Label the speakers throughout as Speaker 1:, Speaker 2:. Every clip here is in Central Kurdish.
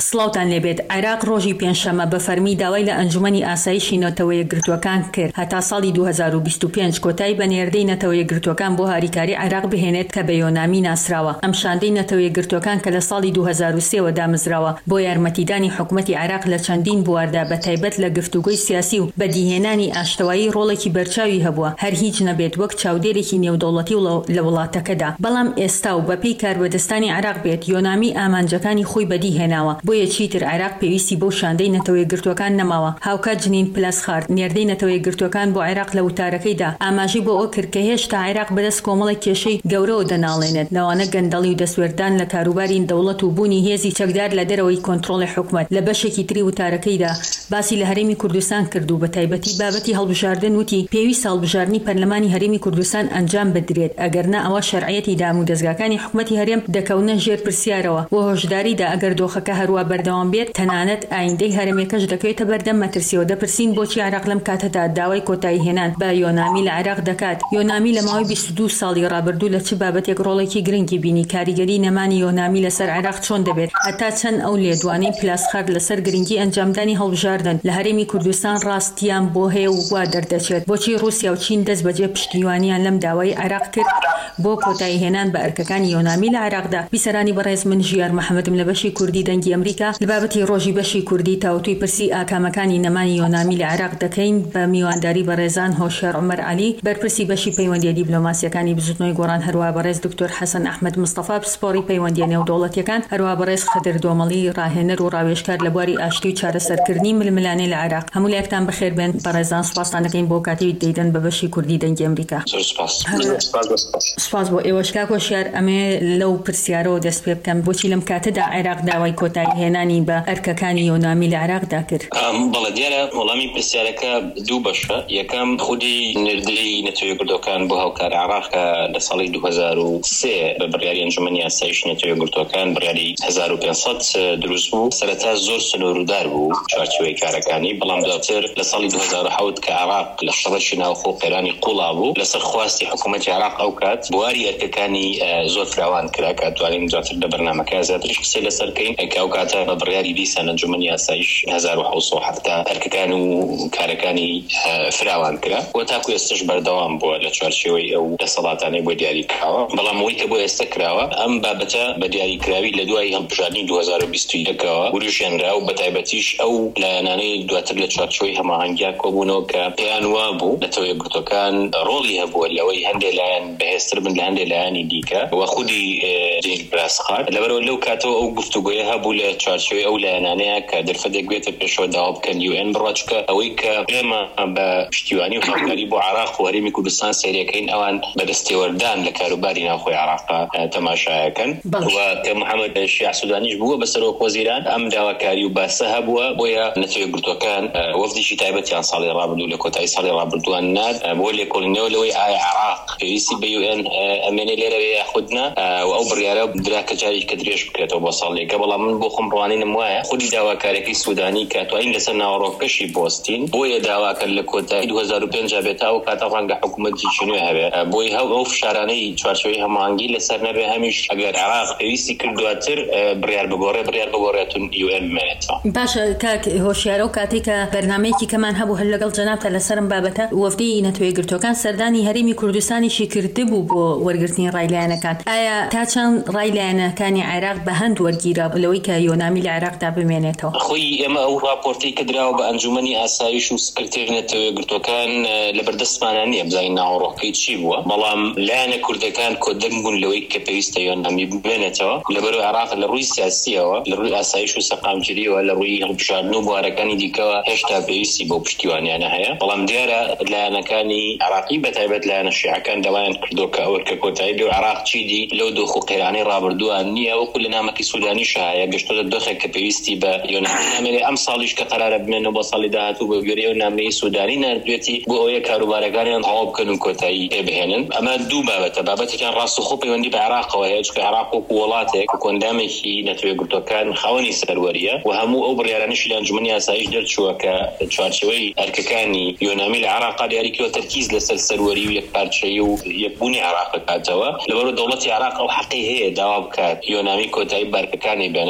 Speaker 1: سڵاوتان لێبێت. عێراق ڕۆژی پێنجشەمە بە فەرمی داوای لە ئەنجومەنی ئاسایشی نەتەوە یەکگرتووەکان کرد هەتا ساڵی 2025 کۆتایی بە نێردەی نەتەوە یەکگرتووەکان بۆ هاریکاری عێراق بهێنێت کە بە یۆنامی ناسراوە. ئەم شاندەی نەتەوە یەکگرتووەکان کە لە ساڵی 2023 دامزراوە بۆ یارمەتیدانی حکوومەتی عێراق لە چەندین بواردا بە تایبەت لە گفتوگۆی سیاسی و بەدیهێنانی ئاشتەوایی ڕۆڵێکی بەرچاوی هەبووە هەر هیچ نەبێت وەک چاودێرێکی نێودەوڵەتی لە وڵاتەکەدا. بەڵام ئێستا و بەپێی کاربەدەستانی عێراق بێت یۆنامی ئامانجەکانی خۆی بەدیهێناوە بۆ یەکیتر عێراق پێویستی بۆ شاندەی نەتەوە یەکگرتووەکان نەماوە. هاوکات جنین پلاس خارد نێردەی نەتەوە یەکگرتووەکان بۆ عێراق لە وتارەکەیدا ئاماژی بۆ ئەو کرد کە هێشتا عێراق بەدەست کۆمەڵی کێشەی گەورەوە دەناڵێنێت لەوانە گەندەڵی و دەسوێردان لە کاروباری دەوڵەت و بوونی هێزی چەکدار لە دەرەوەی کۆنتڕۆڵی حکوومەت. لە بەشێکی تری وتارەکەیدا باسی لە هەرێمی کوردستان کرد و بە تایبەتی بابەتی هەڵبژاردن وتی پێویست هەڵبژاردننی پەرلەمانی هەرێمی کوردستان ئەنجام بدرێت ئەگەرنا ئەوە شەرعەتی دام و دەستگاکانی حکوومەتی هەرێم دەکەونە ژێر پرسیارەوە و هۆشداریدا ئەگەر دۆخەکە هەروە بەردەوام بێت تەنانەت ئایندەی هەرێمەکەش دەکەوێتە بەردەم مەترسیەوە. دەپرسین بۆچی عێراق لەم کاتەدا داوای کۆتایی هێنان بە یۆنامی لە عێراق دەکات. یۆنامی لە ماوەی 22 ساڵی ڕابردوو لە چ بابەتێک ڕۆڵێکی گرنگی بینی کاریگەری نەمانی یۆنامی لەسەر عێراق چۆن دەبێت هەتا چەند ئەو لێدوانەی پلاسخارد لەسەر گرنگی ئەنجامدانی هەڵبژاردن لە هەرێمی کوردستان ڕاستیان بۆ هەیە و وا دەردەچێت. بۆچی رووسیا و چین دەست بەجێ پشتیوانیان لەم داوای عێراق کرد بۆ کۆتایی هێنان بە ئەرکەکانی یۆنامی لە عێراقدا. بیسەرانی بەڕێز من ژیار محەممەدم لە بەشی کوردی دەنگی ئەمریکا لە بابەتی ڕۆژی بەشی کوردی تاوتوی پرسی ئاکامەکانی نەمانی یۆنامی لە عێراق دەکەین بە میوانداری بەڕێزان هۆشیار عومەر عەلی بەرپرسی بەشی پەیوەندیە دیپلۆماسیەکانی بزوتنەوەی گۆڕان هەروە بەڕێز دکتۆر حەسەن ئەحمەد مستەفا پسپۆڕی پەیوەندیە نێودەوڵەتیەکان هەروە بەڕێز خەدر دۆمەڵی ڕاهێنەر و ڕاوێژکار لە بواری ئاشتی و چارەسەرکردنی ململانەی لە عێراق. هەموو لایەکتان بەخێر بێن. بەڕێزان سوپاستان دەکەین بۆ کاتی دەیدەن بە بەشی کوردی دەنگی ئەمریکا. سپاس بۆ ئێوەش کاک هۆشیار. ئەمێ لەو پرسیارەوە دەست پێ بکەم بۆچی لەم کاتەدا عێراق داوای کۆتایی هێنانی بە ئەرکەکانی یۆنامی لە عێراقدا کرد؟
Speaker 2: بەڵێ دیارە وەڵامی پرسیارەکە دوو بەشە. یەکەم خودی نێردەی نەتەوە یەکگرتووەکان بۆ هاوکار عێراق لە ساڵی 2003 بە بڕیاری ئەنجومەنی ئاسایشی نەتەوە یەکگرتووەکان بڕیاری 1500 دروست بوو. سەرەتا زۆر سنووردار بوو چارچوبەی کارەکانی، بەڵام دواتر لە ساڵی 2007 کە عێراق لە شەڕەشی ناوخۆ قەیرانی قوڵا بوو لەسەر خواستی حکوومەتی عێراق ئەو کات بواری ئەرکەکانی زۆر فراوان کرا کە توانین دواتر لە بەرنامەکە زیاتریش قسەی لەسەرکەین کە ئەو کاتە بە بڕیاری دیسان ئەنجومەنی ئاسایش 1770 ئەرکەکان و کارەکانی فراوان کرا و تاکو ئێستش بەردەوام بووە لە چوارچێوەی ئەو دەسەڵاتانەی بۆ دیاری کراوە. بەڵام ئەوەی کە بۆ ئێستا کراوە ئەم بابەتە بە دیاریکراوی لە دوای هەڵبژاردننی 2021ەوە وروژێنرا و بەتایبەتیش ئەو لایەنانەی دواتر لە چوارچێوەی هەماهەنگیا کۆبوونەوە کە پێیان وا بوو نەتەوە یەکگرتووەکان ڕۆڵی هەبووە لەوەی هەندێک لایەن بەهێزتر بن لە هەندێک لایەنی دیکە و خودی جنین پلاسخارد لەبەرەوە لەو کاتەوە ئەو گفتوگۆیە هەبوو لە چوارچێوەی ئەو لایەنانەیە کە دەرفەتێک بێتە پێشەوە داوا بکەن UN بڕواچکە ئەوەی کە ئێمە بە پشتیوانی و هاوکاری بۆ عێراق و هەرێمی کوردستان سەیرەکەین ئەوان بەدەستێوەردان لە کاروباری ناوخۆی عێراقا تەماشایەکەن و کە محەممەد شیع سودانیش بووە بەسەرۆک وەزیران ئەم داواکاری و باسە هەبووە بۆیە نەتەوە یەکگرتووەکان وەفدیشی تایبەتیان ساڵی ڕابردوو لە کۆتایی ساڵی ڕابردووان ناد بۆ لێکۆڵینەوە لەوەی ئایا عێراق پێویستی بە UN ئەمێنێ لێرەوە یاخودنا و ئەو بڕیارە درا کە جارێک کە درێژ بکرێتەوە بۆ ساڵێکە. بەڵام من بۆ خۆم ڕوانینم وایە خودی داواکارێکی سودانی کە توانین لەسەر ناوەڕۆکەشی بۆستین بۆیە داواکرد لە کۆتایی 2005 بێت ئەو کاتە ڕەنگە حکوومەتی چینوێ هەبێ بۆی ئەو فشارانەی چوارچێوەی هەماهەنگی لەسەر نەبێ هەمیش ئەگەر عێراق پێویستی کرد دواتر بڕیار بگۆڕێتون UN بمێنێتەوە.
Speaker 1: باشە کاک هۆشیارە و کاتێک کە بەرنامەیەکی کەمان هەبوو هەر لەگەڵ جەنابتە لەسەرم بابەتە وەفدی نەتەوە یەکگرتووەکان سەردانی هەرێمی کوردستانیشی کردبوو بۆ وەرگرتنی ڕایلایەنەکان. ئایا تا چەند ڕایلایەنەکانی عێراق بە هەند وەرگیرە لەوەی کە یۆنامی لە عێراقدا بمێنێتەوە؟
Speaker 2: خۆی ئێمە ئەو راپۆرتەی کە دراوە بە ئەنجومەنی ئاسایش و سکرتێری نەتەوە یەکگرتووەکان لەبەردەستمانە نییە بزانین ناوەڕۆکەی چی بووە، بەڵام لایەنە کوردەکان کۆدەنگ بوون لەوەی کە پێویستە یۆنامی بمێنێتەوە لەبەرەوەی عێراق لە ڕووی سیاسیەوە لە ڕووی ئاسایش و سەقامگیریەوە لە ڕووی هەڵبژاردن و بوارەکانی دیکەوە هێشتا پێویستی بۆ پشتیوانیانە هەیە. بەڵام دیارە لایەنەکانی عێراقی بەتایبەت لایەنە شیعەکان دەڵایەن کردووە کە ئەوە کە کۆتایی لەو عێراق چیدی لەو دۆخ و قەیرانەی ڕابردووە نییە وەکو لە نامەکی سودانیش هەیە گەشتۆتە دۆخێک کە پێویستی بە یۆنامی نامێنێ. ئەم ساڵیش کە قەرارە بمێنەوە بۆ ساڵی داهاتوو بە گوێرەی و نامەی سودانی نردوێتی بۆ ئەوەیە کاروبارەکانیان تەواو بکەن و کۆتایی پێبهێنن. ئەمە دوو بابەتە. بابەتێکیان ڕاستەوخۆ پەیوەندی بە عێراقەوە هەیە چکە عێراق وەکو وڵاتێک و کۆندامێکی نەتەوە یەکگرتووەکان خاوەنی سەروەریە و هەموو ئەو بڕیارانیشی لە ئەنجومەنی ئاسایش دەرچووە کە چوارچێوەی ئەرکەکانی یۆنامی لە عێراق دیاریکردووە تەرکیز لەسەر سەروەری و یەکپارچەیی و یەکبوونی عێراق بکاتەوە. لەبەرەوە دەوڵەتی عێراق ئەو حەقی هەیە داوا بکات یۆنامی کۆتایی بەرکەکانی بێنێ، بەڵام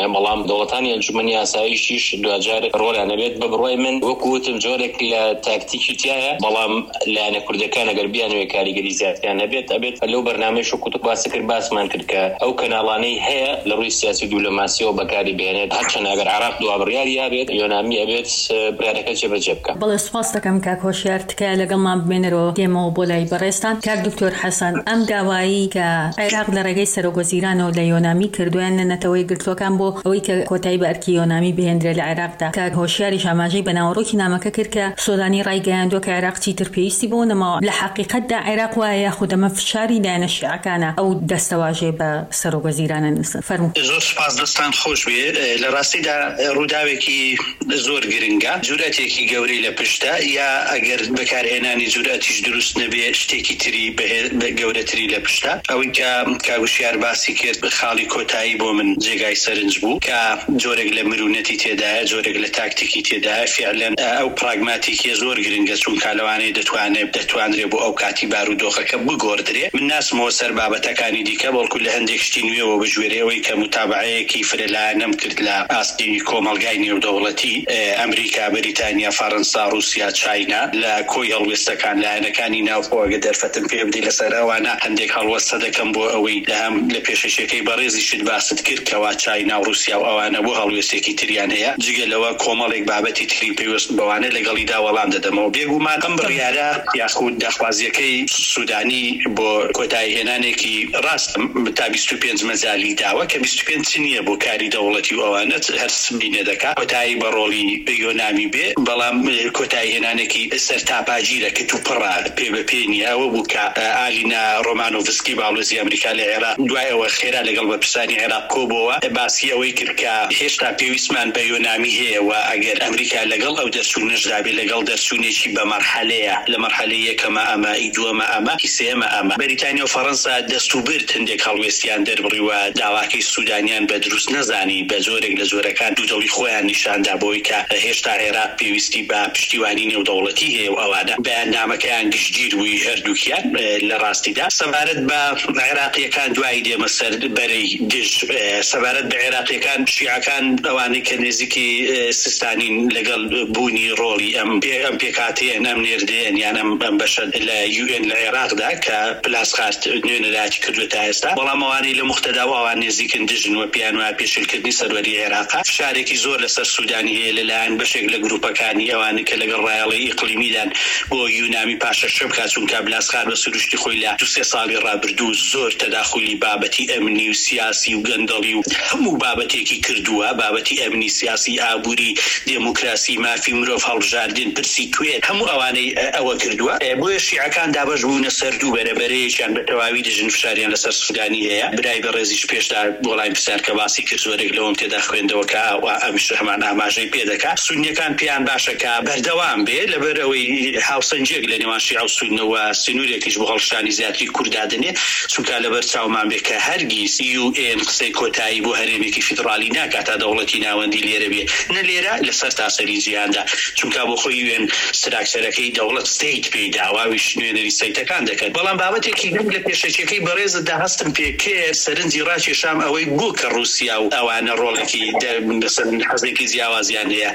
Speaker 2: دەوڵەتانی ئەنجومەنی ئاسایشیش دوجار ڕۆڵیان بێت بە بڕوای من وەکوتم جۆرێک لە تاکتیکی تایە بەڵام لایەنە کوردەکان ئەگەر بیانوێ کاریگەری زیاتیان نەبێت ئەبێت لەو بەرنامەیەش وەکوتە باسی کرد باسمان کرد کە ئەو کەناڵانەی هەیە لە ڕووی سیاسی دیپلۆماسیەوە بەکاری بێنێت هەرچەند ئەگەر عێراق دوابڕیاری یابێت یۆنامی ئەبێت بڕیارەکە جێبەجێ بکات.
Speaker 1: بەڵێ سوپاس دەکەم کاک هۆشیار تکایە لەگەڵمان بمێنەرەوە دێمەوە بۆ لای بەڕێستان. کاک دکتۆر حەسەن ئەم داوایی کە عێراق لە ڕێگەی سەرۆکوەزیرانەوە لە یۆنامی کردویان نەتەوەی گرتوەکان بۆ ئەوەی کە کۆتایی بە ئەرکی یۆنامی بهێنرێت لە عێراقدا، کاک هۆشیاریش ئاماژەی بەناوەڕۆکی نامەکە کرد کە سۆدانی ڕایگەیاندووە کە عێراق چیتر پێویستی بۆ نەماوە. لە حەقیقەتدا عێراق وایە یاخود ئەمە فشاری لایەنە شیعەکانە ئەو دەستەواژێ بە سەرۆکوەزیرانە نووسن؟ فەرموو.
Speaker 3: زۆر سوپاس دەستان خۆش بێ. لە ڕاستیدا ڕووداوێکی زۆر گرنگە، جورەتێکی گەورەی لە پشتە، یا ئەگەر بەکارهێنانی جورەتیش دروست نەبێ شتێکی تری گەورەتری لە پشتە. ئەوەی کە کاگوشیار باسی کرد خاڵی کۆتایی بۆ من جێگای سەرنج بوو کە جۆرێک لە مرونەتی تێدایە، جۆرێک لە تاکتیکی تێدایە. فعلەن ئەو پراگماتیکیە زۆر گرنگە چونکە لەوانەیە دەتوانرێت بۆ ئەو کاتی بارودۆخەکە بگۆڕدرێ. من ناسمەوە سەر بابەتەکانی دیکە بەڵکو لە هەندێک شتی نوێەوە بژوێرەوەی کە متابعەیەکی فرەلایەنەم کرد لە ئاستی کۆمەلگای نێودەوڵەتی ئەمریکا، بریتانیا، فەڕەنسا، رووسیا، چاینا لە کۆی هەڵوێستەکان لایەنەکانی ناوخۆوەگە دەرفەتم پێ بدەی لەسەر ئەوانە هەندێک هەڵوەستە دەکەم بۆ ئەوەی لە پێشەشەکەی بەڕێزی شت باست کرد کەوا چاینا و رووسیا و ئەوانە بۆ هەڵوێستێکی تریان هەیە. جگە لەوە کۆمەڵێک بابەتی تری پێویست بەوانە لەگەڵیدا وەڵام دەدەمەوە. بێگومان ئەم بڕیارە یاخود داخوازیەکەی سوودانی بۆ کۆتاییهێنانێکی ڕاست تا 25 مەزالی داوە کە 25 چنیە بۆ کاری دەوڵەتی و ئەوانە هەر سبینە دەکات کۆتایی بە ڕۆڵی یۆنامی بێ، بەڵام کۆتاییهێنانێکی سەرتاپاگیرە کە تووپڕە پێ بە پێنیاوە بوو کە ئالینا ڕۆمانۆڤسکی باڵۆزی ئەمریکا لە عێراق دوای ئەوە خێرا لەگەڵ بەپرسانی عێراق کۆبەوە باسی ئەوەی کرد کە هێشتا پێویستمان بە یۆنامی هەیە و ئەگەر ئەمریکا لەگەڵ ئەو دەرچوونەشدا بێ لەگەڵ دەرچوونێکی بە مەرحەلەیە لە مەرحەلەی یەکەمە ئەمە، دووەمە ئەمە، سێمە ئەمە. بەریتانیا و فەڕەنسا دەست و برد هەندێک هەڵوێستیان دەربڕیوە داواکەی سوودانیان بە دروست نەزانی بە زۆرێک لە زۆرەکان دوودڵی خۆیان نیشاندا بۆی کە هێشتا عێراق پێویستی بە پشتیوانی نێودەوڵەتی هەیە و ئەوانە بەیاننامەکەیان گشتگیر بووی هەردووکیان. لە ڕاستیدا سەبارەت بە عێراقیەکان دوای دێمە سەر بەرەی دژ، سەبارەت بە عێراقیەکان شیعەکان ئەوانەی کە نێزیکی سیستانین لەگەڵ بوونی ڕۆڵی ئەم پێکاتەیە ئەم نێردەیەن یان ئەم بەشە لە UN لە عێراقدا کە پلاسخارت نوێنەراتی کردوێتە ئێستا، بەڵام ئەوانەی لە مختەداوە ئەوان نێزیکن دژن و پیان وایە پێشێلکردنی سەروەری عێراقا. فشارێکی زۆر لەسەر سوودانی هەیە لەلایەن بەشێک لە گروپەکانی ئەوانە کە لەگەڵ ڕایەڵی ئیقلیمیدان بۆ یۆنامی پاشە شەب کات چونکە بلاسخار بە سروشتی خۆی لە 2-3 ساڵی ڕابردوو زۆر تەداخلی بابەتی ئەمنی و سیاسی و گەندەڵی و هەموو بابەتێکی کردووە، بابەتی ئەمنی، سیاسی، ئابووری، دموکراسی، مافی مرۆڤ، هەڵبژاردن، پرسی کوێر، هەموو ئەوانەی ئەوە کردووە. بۆیە شیعەکان دابەش بوونە سەر دوو بەرەبەرەیەکیان بە تەواوی دژن فشاریان لەسەر سوودانی هەیە. برای بەڕێزیش پێشدا وەڵامی پرسیار کە باسی کرد زۆرێک لەوەم تێدا خوێندەوە کە ئەمیش هەمان ئاماژەی پێ دەکات. سونیەکان پێیان باشە کە بەردەوام بێ لەبەر ئەوەی هاوسەنجێک لە نێوان شیعە و سوننەوە سنوورێکیش بۆ هەڵشانی زیاتری کوردادنێ، چونکە لەبەر چاومان بێ کە هەرگیز UN قسەی کۆتایی بۆ هەرێمێکی فیدرالی ناکات تا دەوڵەتی ناوەندی لێرە بێ، نە لێرە لەسەر تاسەری جیهاندا، چونکە بۆ خۆی UN ستراکچەرەکەی دەوڵەت ستیت پێی داواویش نوێنەری سەیتەکان دەکەن. بەڵام بابەتێکی گەنج لە پێشەکیەکەی بەڕێزدا هەستم پێ کرد سەرنجی ڕاکێشام ئەوەی بوو کە رووسیا و ئەوانە ڕۆڵێکی حەزێکی جیاوازیان هەیە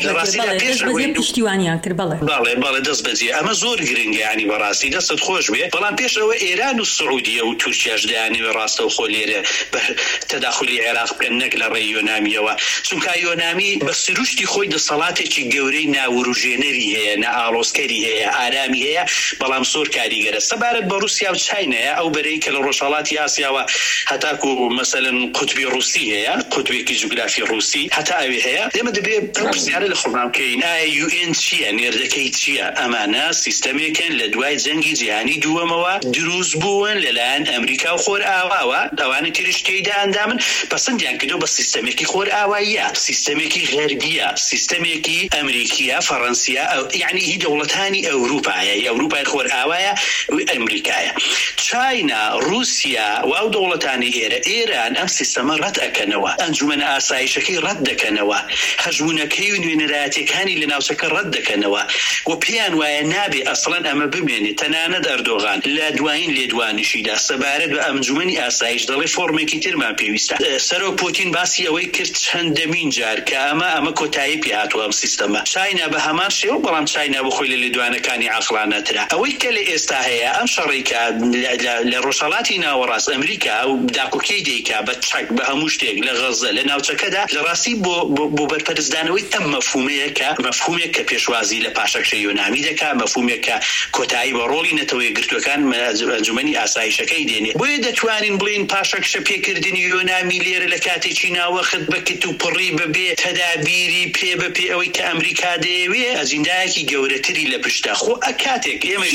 Speaker 1: پشتیوانیان کرد.
Speaker 3: بەڵێ دەست بەجێ ئەمە زۆر گرنگە، ینی بەڕاستی دەستت خۆش بێ. بەڵام پێش ئەوە ئێران و سعودیە و تورکیاش دەیانەوێ ڕاستە و خۆ لێرە بە تەداخلی عێراق بکەن نەک لە ڕێی یۆنامیەوە، چونکە یۆنامی بە سروشتی خۆی دەسەڵاتێکی گەورەی ناوروژێنەری هەیە، نەئاڵۆزکەری هەیە، ئارامی هەیە، بەڵام زۆر کاریگەرە. سەبارەت بە رووسیا و چاینەیە ئەو بەرەی کە لە ڕۆژهەڵاتی ئاسیاوە هەتاکو مەسەلەن قوتبی رووسی هەیە، قوتبێکی جوگرافی رووسی هەتا ئەوێ هەیە. ئێمە دەبێت ئەو پرسیارە لە خۆمان بکەین ئایا UN چییە، نێردەکەی چییە؟ ئەمانە سیستەمێکن لە دوای جەنگی جیهانی دووەمەوە دروست بوون لەلایەن ئەمریکا و خۆر ئاواوە، ئەوانە تریشتیدا ئەندامن پەسەندیان کردو بە سیستەمێکی خۆر ئاواییە، سیستەمێکی غەربیە، سیستەمێکی ئەمریکیە، فەڕەنسیە، یعنی هی دەوڵەتانی ئەوروپایە، ئەوروپای خۆر ئاوایە و ئەمریکایە. چاینا، رووسیا و ئەو دەوڵەتانی ئێران ئەم سیستەمە ڕەت ئەکەنەوە، ئەنجومەنە ئاسایشەکەی ڕەت دەکەنەوە، هەژمونەکەی و نوێنەرایەتەکانی لە ناوچەکە ڕەت دەکەنەوە و پێیان وایە نابێ ئەسڵەن ئەمە بمێنێت. تەنانەت ئەردۆغان لە دوایین لێدوانیشیدا سەبارەت بە ئەنجومەنی ئاسایش دەڵێ فۆرمێکی ترمان پێویستە. سەرۆک پوتین باسی باسی ئەوەی کرد چەندەمین جار کە ئەمە کۆتایی پێ هاتووە ئەم سیستەمە. چاینا بە هەمان شێوە بەڵام چاینا بخۆی لە لێدوانەکانی عەقڵانەترا. ئەوەی کە لە ئێستا هەیە ئەم شەڕێکە لە ڕۆژهەڵاتی ناوەڕاست ئەمریکا و داکۆکەی دەیکا بە چەک بە هەموو شتێک لە غەزە لە ناوچەکەدا لە ڕاستی بۆ بەرپەرزدانەوەی ئەم مەفهومێک کە پێشوازی لە پاشەکشەی یۆنامی دەکات، مەفهومێک کە کۆتایی بە ڕۆڵی نەتەوەی گرتوەکان ئەنجومەنی ئاسایشەکەی دێنێ. بۆیە دەتوانین بڵین پاشەکشە پێکردنی یۆنامی لێرە لە کاتێکی ناوەخت بەکت و پڕی ببێ تەدابیری پێ بەپێ ئەوەی کە ئەمریکا دەیەوێ ئەجندایەکی گەورەتری لە پشتا خۆ ئەکاتێک ئێمەش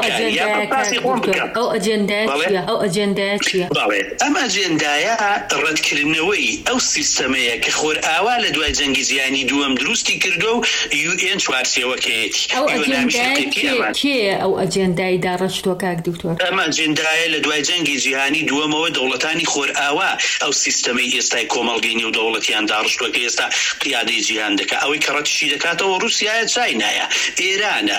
Speaker 1: ئەو ئەجێندایە چییە؟
Speaker 3: ئەم ئەجێندایە ڕەتکردنەوەی ئەو سیستەمەیە کە خۆر ئاوا لە دوای جەنگی جیهانی دووەم دروستی کردو و UN چوارچێوەکەیەتی.
Speaker 1: کێ ئەو ئەجێندای داڕەشتووە کاک دکتۆر؟
Speaker 3: ئەم ئەجێندایە لە دوای جەنگی جیهانی دووەمەوە دەوڵەتانی خۆر ئاوا ئەو سیستەمەی ئێستای کۆمەڵگەی نێو دەوڵەتیان داڕشتووە کە ئێستا قیادەی جیهان دەکات. ئەوەی کە ڕەتیشی دەکاتەوە رووسیایە، چاینایە، ئێرانە،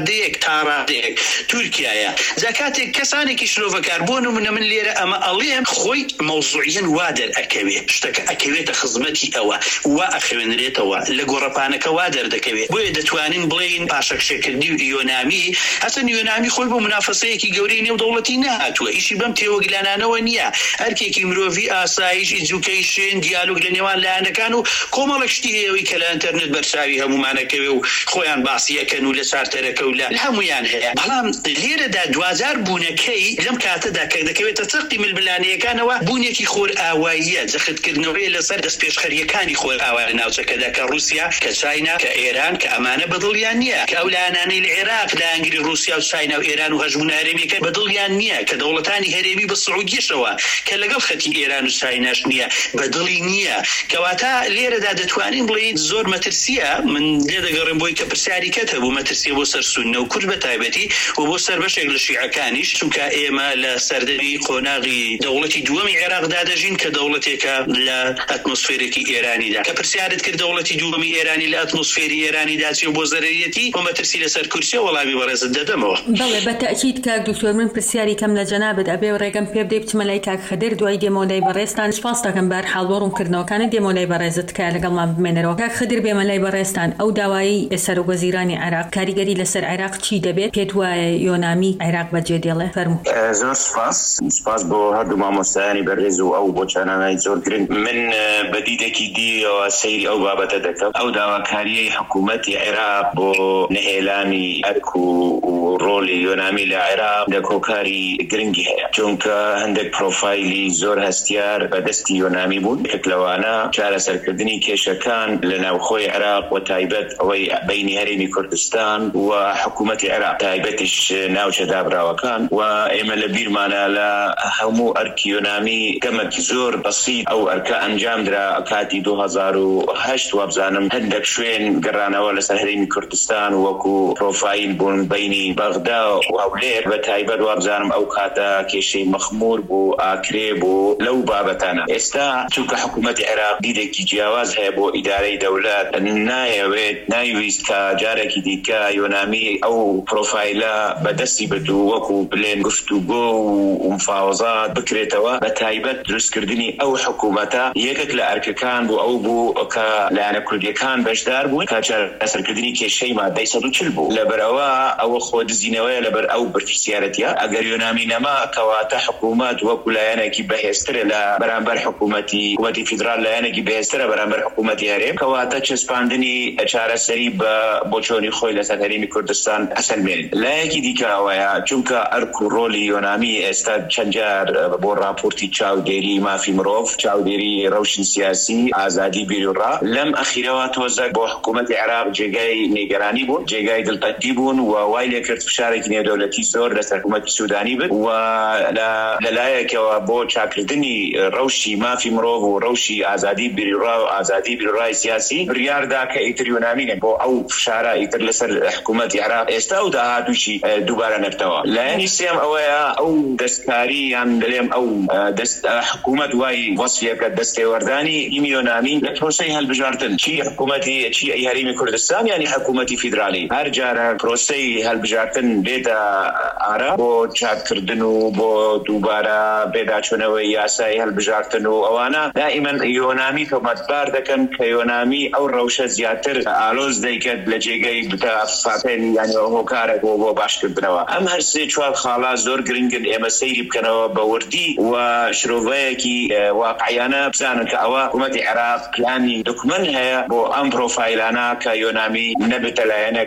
Speaker 3: تاڕادەیەک تورکیایە. زەکاتێک کەسانێکی شلۆڤەکار بۆ نمونە من لێرە ئەمە ئەڵێم خۆی مەوزوعیەن وا دەرئەکەوێت، شتەکە ئەکەوێتە خزمەتی ئەوە وا ئەخوێنرێتەوە لە گۆڕەپانەکە وا دەردەکەوێت. بۆیە دەتوانین بڵێین پاشەکشەکردی و یۆنامی هەسەن یۆنامی خۆی بۆ منافەسەیەکی گەورەی نێو دەوڵەتی نهاتووە، ئیشی بەم تێوەگلانانەوە نییە. هەرکێکی مرۆڤی ئاسایش، ئیجوکەیشن، دیالۆگ لە نێوان لایەنەکان و کۆمەڵێک شتی هەیەوەی کە لە ئینتەرنێت بەرچاوی هەمومانەکەوێ و خۆیان باسیەکەن و لە چارتەرەکە و لە هەمویان هەیە. بەڵام لێرەدا دوازار بوونەکەی لەم کاتەدا کە دەکەوێتە چەقی ململانەیەکانەوە بوونێکی خۆر ئاواییە، جەختکردنەوەی لەسەر دەستپێشخەریەکانی خۆر ئاوا لە ناوچەکەدا کە رووسیا، کە چاینا، کە ئێران، کە ئەمانە بەدڵیان نییە کە ئەو لایەنانەی لە عێراق داگیری رووسیا و چاینا و ئێران و هەژمون هەرێمیەکە بەدڵیان نییە، کە دەوڵەتانی هەرێمی بە سعودیەشەوە کە لەگەڵ خەتی ئێران و چایناش نییە، بەدڵی نییە. کەواتە لێرەدا دەتوانین بڵین زۆر مەترسیە. من لێ دەگەڕێم بۆی کە پرسیاری کەت هەبوو مەترسیە بۆ سەر سوننە و کورد بە تایبەتی و بۆ سەر بەشێک لە شیعەکانیش، چونکە ئێمە لە سەردەمی قۆناغی دەوڵەتی دووەمی عێراقدا دەژین کە دەوڵەتێکە لە ئەتمۆسفێرێکی ئێرانیدا. کە پرسیارت کرد دەوڵەتی دووەمی ئێرانی لە ئەتمۆسفێری ئێرانیدا چی بۆ زەرەریەتی بۆ مەترسی لەسەر کورسیە وەڵامی بەڕێزت دەدەمەوە.
Speaker 1: بەڵێ بەتەئکید کاک دکتۆر، من پرسیاری کەم لە جەنابەت ئەبێ و ڕێگەم پێ بدەیت بچمە لای کاک خەدر دوای دێمۆلای بەڕێستان. سپاس دەکەم بەرحاڵ بۆ ڕوونکردنەوەکانت دێمۆلای بەڕێزت کە لەگەڵمان بمێنەرەوە. کاک خەدر بێمە لای بەڕێستان، ئەو داوایی سەرۆگوەزیرانی عێراق کاریگەری لەسەر عێراق چی دەبێت؟ پێت وایە یۆنامی عێراق بەجێ دێڵێ؟ فەرموو.
Speaker 4: زۆر سپاس بۆ هەردوو مامۆستایانی بەڕێز و ئەو بۆ چانانای زۆر گرنگ. من بەدیدێکی دیەوە سەیری ئەو بابەتە دەکەم. ئەو داواکاریەی حکوومەتی عێراق بۆ نەهێلامی ئەرک و ڕۆلی یۆنامی لە عێراق دەکۆکاری گرنگی هەیە، چونکە هەندێک پرۆفایلی زۆر هەستیار بەدەستی یۆنامی بوون. یەک لەوانە چارەسەرکردنی کێشەکان لە ناوخۆی عێراق و تایبەت ئەوەی بینی هەرێمی کوردستان و حکوومەتی عێراق تایبەتیش ناوچە دابراوەکان و ئێمە لە بیرمانە لە هەموو ئەرکی یۆنامی گەمەکی زۆر بەسیط ئەو ئەرکە ئەنجامدرا کاتی 2008 وابزانم هەندێک شوێن گەڕانەوە لەسەر هەرێمی کوردستان وەکو پرۆفایل بوون بینی بەغدا و هەولێر بە تایبەت وابزانم ئەو کاتە کێشەی مەخمور بوو، ئاکرێ بوو لەو بابەتانە. ئێستا چونکە حکوومەتی عێراق دیدێکی جیاواز هەیە بۆ ئیدارەی دەوڵەت، نایویست کە جارێکی دیکە یۆنامی ئەو پرۆفایلە بەدەستی بردوو وەکو بلێن گفتوگۆ و مفاوەزات بکرێتەوە. بە تایبەت دروستکردنی ئەو حکوومەتە یەکێک لە ئەرکەکان بوو ئەو بوو کە لایەنە کوردیەکان بەشدار بوون کە چارەسەرکردنی کێشەی مادەی 140 بوو. لەبەرەوە ئەوە خۆ دزینەوەیە لەبەر ئەو بەرپرسیارەتیە. ئەگەر یۆنامی نەما کەواتە حکوومەت وەکو لایەنێکی بەهێزترە لە بەرامبەر حکوومەتی فیدرال، لایەنێکی بەهێزترە بەرامبەر حکوومەتی هەرێم، کەواتە چەسپاندنی چارەسەری بۆ چۆنی خۆی لەسەر هەرێمی کوردستان ئەسەلمێنێت. لایەکی دیکە ئەوەیە چونکە ئەرک و ڕۆلی یۆنامی ئێستا چەند جار بۆ راپۆرتی چاودێری مافی مرۆڤ، چاودێری ڕەوشی سیاسی، ئازادی بیرروڕا لەم ئەخیرەوە تۆزە بۆ حکوومەتی عێراق جێگای نیگەرانی بوون، جێگای دڵتەنگی بوون و وای لێ کرد فشارێکی نێودەوڵەتی زۆر لەسەر حکوومەتی سوودانی بێت و لەلایەکەوە بۆ چاکردنی ڕەوشی مافی مرۆڤ و ڕەوشی ئازادی بیرروڕا و ئازادی بیرروڕای سیاسی بڕیاردا کە ئیتر یۆنامینە بۆ ئەو فشارە ئیتر لەسەر حکوومەتی عێراق ئێستا و داهاتووشی دووبارە نەبتەوە. لایەنی سێم ئەوەیە ئەو دەستکاری یان دەڵێم ئەو حکوومەت وای وەسفیەکە دەستێوەردانی یۆنامی لە پرۆسەی هەڵبژاردن چی حکوومەتی چی هەرێمی کوردستان یانی حکوومەتی فیدرالی هەر جارە پرۆسەی هەڵبژاردن بێتە ئارە بۆ چاکردن و بۆ دووبارە بێداچوونەوەی یاسای هەڵبژاردن و ئەوانە دائما يونامي كمتبار دكن كيونامي أو روشة زياتر آلوز ديكت لجيجي بتا فاتين يعني هو كارك وهو باشكر بنوا أم هرسي شوال خالا زور جرينجن إما سيري بكنوا بوردي وشروفيكي واقعيانا بزانن كأوا حكومة العراق بلاني دكمن هي بو أم بروفايلانا كيونامي نبت لأنا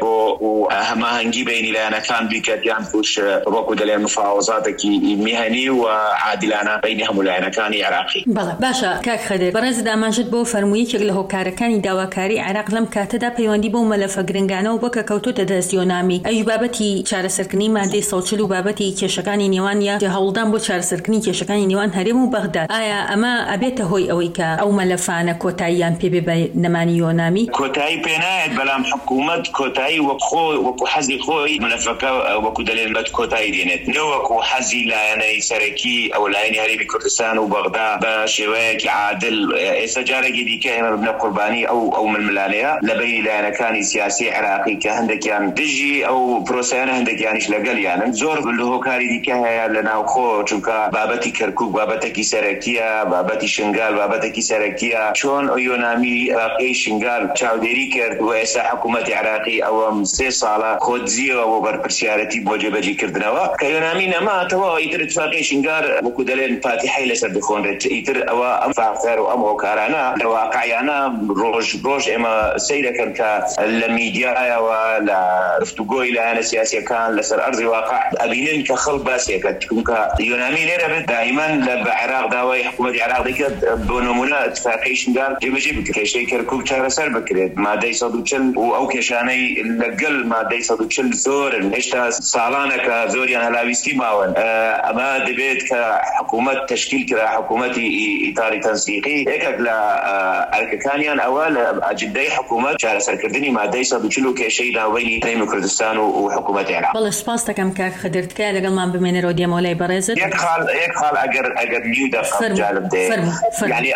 Speaker 4: وهما هنجي بيني لأنا كان بيكت ينفوش بوكو دليل مفاوضاتك مهني وعادلانا بينهم لأنا كان عراقي.
Speaker 1: بله باشا كاك خدر برز داماجد بو فرمویی که له کارکانی داواکاری عراق لم کاتدا پیوندی بو ملف گرنگانه و بک کوتو تداسیونامی ای بابتی چارەسەرکردنی مادەی 140 و بابتی کێشەکانی نێوان یا هەوڵدان بۆ چارەسەرکردنی کێشەکانی نێوان هەرێم و بەغداد ئایا ئەمە ئەبێتە هۆی ئەوەی کە ئەو مەلەفانە کۆتاییان پێ بێ نەمانی یۆنامی
Speaker 4: کۆتایی پێنایەت بەڵام حکوومەت کۆتایی وەکو حەزی خۆی ملەفەکە وەکو دەلێن بەت کۆتایی دێنێت نەوەکو حەزی لایەنەی سەرەکی ئەو لایەنی هەرێمی کوردستان و بەغدا بە شێوەیەکی عادل ئێستا جارێکی دیکە ئێمە بنە قوربانی ئەو ململانەیە لەبەری لایەنەکانی سیاسی عراقی کە هەندێکیان دژی ئەو پرۆسەیانە هەندێکیانیش لەگەڵیانن زۆر لە هۆکاری دیکە هەیە لە ناوخۆ چونکە بابەتی کەرکووک بابەتێکی سەرەکیە بابەتی شنگال بابەتێکی سەرەکیە چۆن یۆنامی عراقی شنگال چاودێری کرد و ئێستا حکوومەتی عراقی ئەوەم 3 ساڵە خۆتزیەوە بۆ بەرپرسیارەتی بۆ جێبەجێکردنەوە کە یۆنامی نەماتەوە ئیتر اتفاقی شنگال وەکو دەلێن فاتیحەی لەسەر بخۆنرێت ئیتر ئەوە ئەم فاخر و ئەم هۆکارانە لە واقعیانە ڕۆژ ئێمە سەیرەکەن کە لە میدیایەوە لە گفتوگۆی لایەنە سیاسیەکان لەسەر ئەرزی واقع ئەبینن کە خەڵک باسیەکە چونکە یۆنامی لێرە بێت دائیمەن لە عێراق داوای حکوومەتی عێراق دەکرێت بۆ نمونە اتفاقی شنگال جێبەجێ بکرێت کێشەی کەرکووک چارەسەر بکرێت مادەی 140 و ئەو کێشانەی لەگەڵ مادەی 140 زۆرن هێشتا ساڵانەکە زۆریان هەلاویستی ماون ئەمە دەبێت کە حکوومەت تشکیل کرا حکوومەتی ئیتاری تەنسیقی یەکێک لە ئەرکەکانیان ئەوە لە ئاجندەی حکوومەت چارەسەرکردنی مادەی 140 و کێشەی ناوبەینی هەرێمی کوردستان و حکوومەتی عێراق.
Speaker 1: بەڵێ سپاس دەکەم کاک خەدر تکایە لەگەڵمان بمێنەرەوە دێمەوەلای بەڕێزت
Speaker 4: یەک خاڵ ئەگەر نیو دەقەم جالب دێ یعنی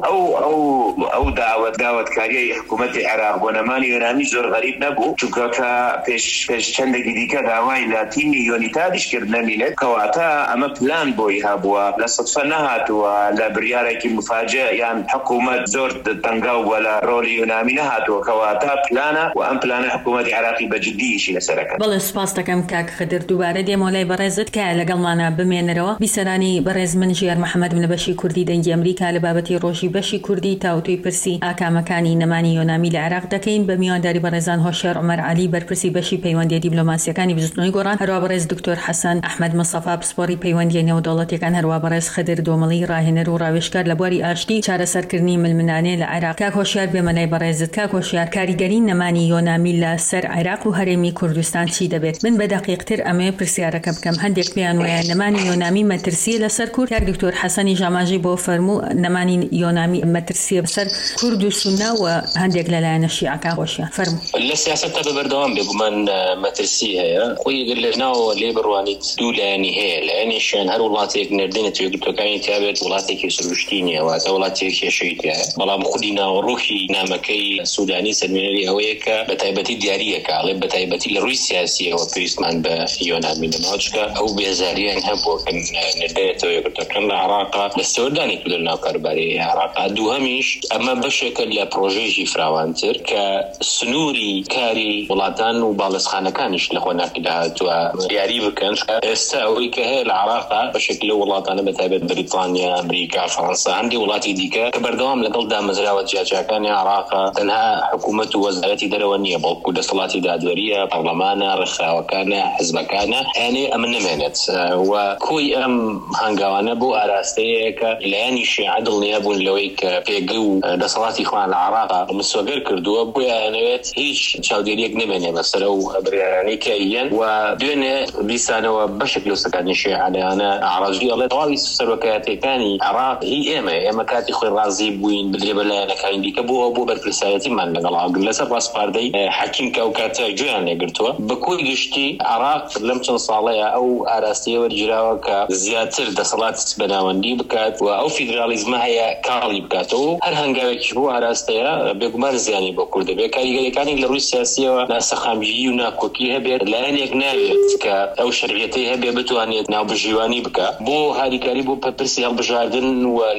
Speaker 4: ئەو داوەتکاریەی حکوومەتی عێراق بۆ نەمانی یۆنامی زۆر غەریب نەبوو چونکە کە پێش چەندێکی دیکە داوای لە 10 میلیۆنی تاریش کرد نەمینێت کەواتە ئەمە پلان بۆی هەبووە لە سەدفە نەهاتووە لە بریارێکی مفاجئ یان حکوومەت زۆر تەنگاو بووە لە ڕۆلی یۆنامی نەهاتووە کەواتە پلانە و ئەم پلانە حکوومەتی عێراقی بەجددیشی لەسەرەکە.
Speaker 1: بەڵێ سپاس دەکەم کاک خەدر دووبارە دێمەوەلای بەڕێزت کە لەگەڵمانە بمێنەرەوە بیسەرانی بەڕێز من ژیار محەممەد لە بەشی کوردی دەنگی ئەمریکا لە بابەتی ڕۆژی بەشی کوردی تاوتوی پرسی ئاکامەکانی نەمانی یۆنامی لە عێراق دەکەین بە میوانداری بەڕێزان هۆشیار عومەر عەلی بەرپرسی بەشی پەیوەندیە دیپلۆماسیەکانی بزوتنەوەی گۆڕان هەروە بەڕێز دکتۆر حەسەن ئەحمەد مەستەفا پسپۆڕی پەیوەندیە نێودەوڵەتیەکان هەروە بەڕێز خەدر دۆمەڵی ڕاهێنەر و ڕاوێژکار لە بواری ئاشتی چارەسەرکردنی ململانێ لە عێراق. کاک هۆشیار بێمەلای بەڕێزت کاک هۆشیار کاریگەری نەمانی یۆنامی لە سەر عێراق و هەرێمی کوردستان چی دەبێت؟ من بە دەقیقتر ئەمێ پرسیارەکە بکەم هەندێک پێیان وایە نەمانی یۆنامی مەترسیە لەسەر کورد کاک دکتۆر حەسەنی ژاماژی بۆ فەرموو نەمانی یۆنامی مەترسیە بەسەر کورد و سونە و هەندێک لەلایەنە شیعەکە خۆشیان فەرموو
Speaker 2: لە سیاسەتە بەبەردەوام بێگومان مەترسی هەیە خۆی گەر لەناوە لێ بڕوانیت دوو لایەنی هەیە لایەنیشیان هەر وڵاتێک نردینە توێگرتوەکانی تیابێت وڵاتێکی سروشتی نیە واتە وڵاتێک کێشەی تایە بەڵام خودی ناوەڕۆکی نامەکەی سوودانی سەرمێنەری ئەوەیە کە بە تایبەتی دیاریەکە بە تایبەتی لە ڕووی سیاسیەوە پێویستمان بە یۆنامی لەماوچکە ئەو بێزاریان هەبووە کە نردێتەوە یەکگرتوەکان لە عێراقا لە سەوردانی تو لەناو کاربارەی عێراقا دووهەمیش ئەمە بەشێکە لە پرۆژێژی فراوانتر کە سنووری کاری وڵاتان و باڵەسخانەکانیش لە خۆناکی داهاتووە دیاری بکەن ئێستا ئەوەی کە هەیە لە عێراقا بەشێک لە وڵاتانە بە تایبەت بریتانیا ئەمریکا فەڕەنسا هەندی وڵاتی دیکە کە بەردەوام لەگەڵ دامەزراوە جیاجەکانی عێراقا تەنها حکوومەت و وەزارەتی دەرەوە نییە بەڵکو دەسەڵاتی دادوەریە پەرلەمانە ڕێکخراوەکانە حزبەکانە ئەنێ ئەمە نەمێنێت و کۆی ئەم هەنگاوانە بۆ ئاراستەیە کە لایەنی شیعە دڵنیا بوون لەوەی کە پێگە و دەسەڵاتی خۆیان لە عێراقا مسۆگەر کردووە بۆیە ئەنەوێت هیچ چاودێریەک نەمێنێ بەسەر ئەو بڕیارانەی کە هەیەن و دوێنێ بیسانەوە بەشێک لە سەکانی شیعەیانە عەراقی ئەڵێ تەواوی سەرۆکایەتیەکانی عێراق هی ئێمە کاتی خۆی ڕازی بووین بدرێ بە لایەنەکانی دیکە بۆ بەرپرسایەتیمان لەگەڵ لەسەر ڕاستپاردەی حەکیم کە ئەو کاتە گوێیان لێگرتووە بە کۆی گشتی عێراق لەم چەند ساڵەیە ئەو ئاراستەیە وەرگیراوە کە زیاتر دەسەڵات بەناوەندی بکات و ئەو فیدرالیزمە هەیە کاڵی بکاتەوە هەر هەنگاوێکیش بۆ ئاراستەیە بێگومان زیانی بۆ کورد دەبێت کاریگەریەکانی لە ڕووی سیاسیەوە ناسەخامژیی و ناکۆکی هەبێت لایەنێک ناوێت کە ئەو شەرعیەتەی هەبێ بتوانێت ناوبژیوانی بکات بۆ هاریکاری بۆ پرسی هەڵبژاردن و لە ڕووی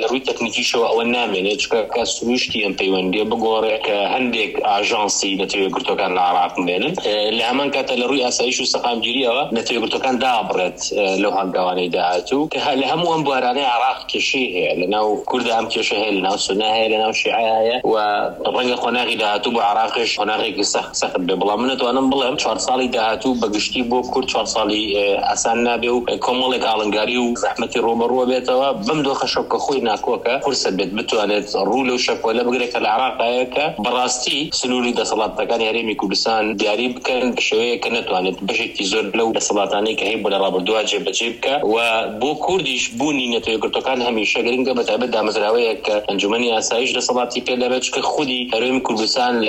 Speaker 2: تکنیکیشەوە ئەوە نامێنێت چکە سروشتی ئەم پەیوەندیە بگۆڕێ کە هەندێک ئاژانسی نەتەوەیەکگرتوەکان لە عێراق بێنن لە هەمان کاتە لە ڕووی ئاسایش و سەقامگیریەوە نەتەوەیەکگرتوەکان دابڕێت لەو هەنگاوانەی داهاتوو کە لە هەموو ئەم بوارانەی عێراق کێشەی هەیە لەناو کوردە ئەم کێشە هەیە لەناو سوننا هەیە لەناو شیعە هەیە و ڕەنگە خۆناغی داهاتوو بۆ عێراقیش خۆناغێکی سەخت بێ بەڵام من دەتوانم بڵێم 4 ساڵی داهاتوو بەگشتی بۆ کورد 4 ساڵی ئاسان نابێ و کۆمەڵێک ئاڵنگاری و زەحمەتی ڕۆبەڕوە بێتەوە بەم دۆخەشە کە خۆی ناکۆکە فرسەت بێت بتوانێت ڕوو لەو شەپۆلە بگرێتە لە عێراقایە کە بەڕاستی سنووری دەسەڵاتەکانی هەرێمی کوردستان دیاری بکەن بە شێوەیە کە نەتوانێت بەشێکی زۆر لەو دەسەڵاتانەی کە هەیە بۆ لە ڕابردووە جێبەجێ بکە و بۆ کوردیش بوونی نەتەوەیەکگرتوەکان هەمیشە گرنگە بەتایبەت دامەزراوەیە کە ئەنجومەنی ئاسایش دەسەڵاتی پێ دەبێت چکە خودی هەرێمی کوردستان لە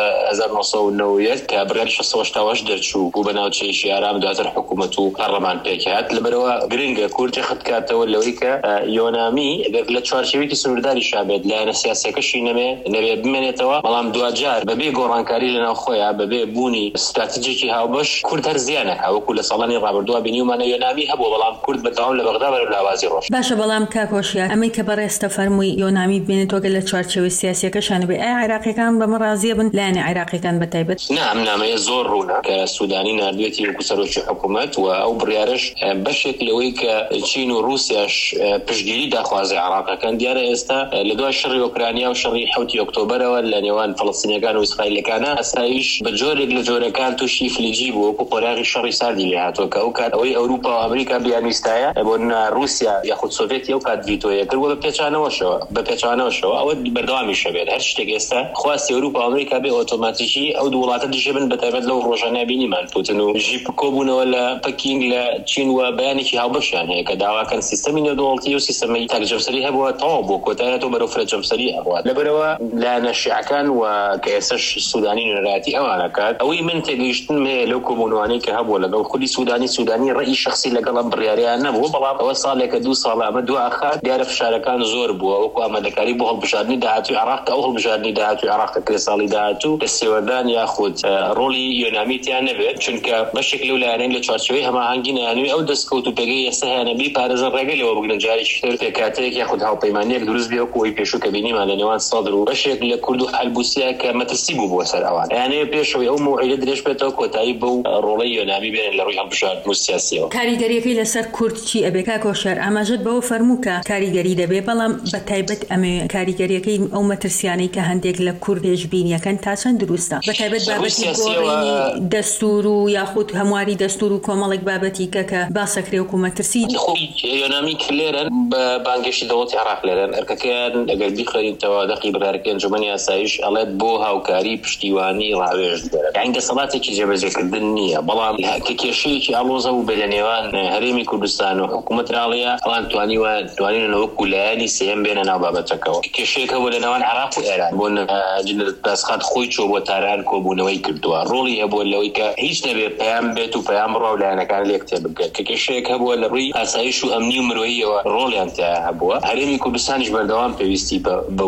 Speaker 2: 1990 کە بڕیاری 688 دەرچوو بوو بە ناوچەیەکی ئارام دواتر حکوومەت و پەرلەمان پێکهات لەبەرەوە گرنگە کورد خەت کاتەوە لەوەی کە یۆنامی ئەگەر لە چوارچێوەیەکی سنوورداری شابێت لایەنە سیاسیەکەشی نەبێ بمێنێتەوە بەڵام دوجار بەبێ گۆڕانکاری لەناو خۆیان بەبێ بوونی استراتیجیکی هاوبەش کورد هەر زیانە هاوەکو لە ساڵانی ڕابردووە بینیومانە یۆنامی هەبوو بەڵام کورد بەتەواو لە بەغدا بەرەو لاوازی ڕۆژ
Speaker 1: باشە بەڵام کاکۆشیار ئەمەی کە بەڕێستە فەرمووی یۆنامی بێنێتەوە لە چوارچێوەی سیاسیەکەشانە بێ ئایا عێراقیەکان بەمە ڕازیە بن لایەنە عێراقیەکان بەتایبەت
Speaker 2: نام نامەیە زۆر ڕوونە کە سوودانی نردوێتی وەکو سەرۆکی حکوومەت و ئەو بڕیارش بەشێک لەوەی کە چین و رووسیاش پشتگیری داخوازی عێراقەکان دیارە ئێستا لە دوای شەڕی ئۆکرانیا و شەڕی 7 ئۆکتۆبەرەوە لە نێوان فەڵەستینیەکان و ئیسرائیلەکانە ئاسایش بە جۆرێک لە جۆرەکان تووشی فلیجی بوو وەکو قۆراغی شەڕی ساردی لێ هاتووە کە ئەو کات ئەوەی ئەوروپا و ئەمریکا بیانویستایە بۆ رووسیا یاخود سۆڤێتی ئەو کات ڤیتۆیە کردووە بە پێچانەوەشەوە ئەوە بەردەوامی شەبێت هەر شتێک ئێستا خواستی ئەوروپا و ئەمریکا بێ ئۆتۆماتیکی ئەو دوو وڵاتە دیشەبن بەتایبەت لەو ڕۆژانە بینیمان پوتن و ژیپ کۆبوونەوە لە پەکینگ لە چین و بەیانێکی هاوبەشیان هەیە کە داواکەن سیستەمی نێودوڵەتی و سیستەمی تاکجەمسەری هەبووە تەواو بۆ کۆتایەتەوە بەرەو فرەجەمسەری هەبووە لەبەرەوە لایەنە شیعەکان و کە ئێستاش سوودانی نەرایەتی ئەوانە کات ئەوەی من تێگەیشتن هەیە لەو کۆبوونەوانەی کە هەبووە لەگەڵ خودی سوودانی ڕێی شخصی لەگەڵ ئەم بڕیاریان نەبوو بەڵام ئەوە ساڵێکە 2 ساڵ ئەمە دو ئاخات دیارە فشارەکان زۆر بووە وەکو ئامادەکاری بۆ هەڵبژاردننی داهاتووی عێراق کە ئەو هەڵبژاردننی داهاتووی عێراق کرێ ساڵی داهاتوو دەستێوەردان یاخود ڕۆڵی یۆنامیتیان نەبێت چونکە بەشێک لەو لایەنەی لە چوارچێوەی هەماهەنگی نەیانووی ئەو دەستکەوت و پێگەی ئێستا هەیەنەبی پارێزە ڕێگە لەوە بگرن جارێکی تر پێکاتەیەک یاخود هاوپەیمانیەک دروست بێ وەکو ئەوی پێشوو کە بینیمان لە نێوان سەدر و بەشێک لە کورد و حەلبوسیا کە مەترسی بوو بۆ سەر ئەوان یانەیە پێشەوەی ئەو موعیدە درێژ بێتەوە کۆتایی بەو ڕۆڵەی یۆنامی بێنن لە ڕووی هەڵبژاردن و سیاسیەوە
Speaker 1: کاریگەریەکەی لەسەر کورد چی ئەبێ کاکۆشیار ئاماژەت بەوە فەرموو کە کاریگەری دەبێ بەڵام بەتایبەت ئەمێ کاریگەریەکەی ئەو مەترسیانەی کە هەندێک لە کوردێش بینیەکەن تا چەند دروستە بەتایبەت بابەتی گۆڕینی دەستور و یاخود هەمواری دەستور و کۆمەڵێک بابەتی کە باسەکرێ وەکو مەترسی
Speaker 2: یۆنامی لێرن بە بانگێشی دەوڵەتی عێراق لێرن ئەرکەکەیان ئەگەر بیخەرینەوە دەقی بڕیارەکەی ئەنجومەنی ئاسایش ئەڵێت بۆ هاوکاری پشتیوانی ڕاوێژ دەرە یعنی دەسەڵاتێکی جێبەجێکردن نییە بەڵام کە کێشەیەکی ئاڵۆزە و بە لە نێوان هەرێمی کوردستان و حکوومەت ڕاڵەیە ئەوان توانینەوە کولایانی سێم بێنە ناو بابەتەکەەوە کێشەیەکە بۆ لە نێوان عێراق و ئێران بۆ دەستخات خۆی چۆ بۆ تاران کۆبوونەوەی کردووە ڕۆڵی هەبووە لەوەی کە هیچ نەبێ پەیام بێت و پەیام بڕاو لایەنەکان لێک تێبگەن کە کێشەیەک هەبووە لە ڕووی ئاسایش و ئەمنی و مرۆییەوە ڕۆڵیان تیا هەبووە هەرێمی کوردستانیش بەردەوام پێویستی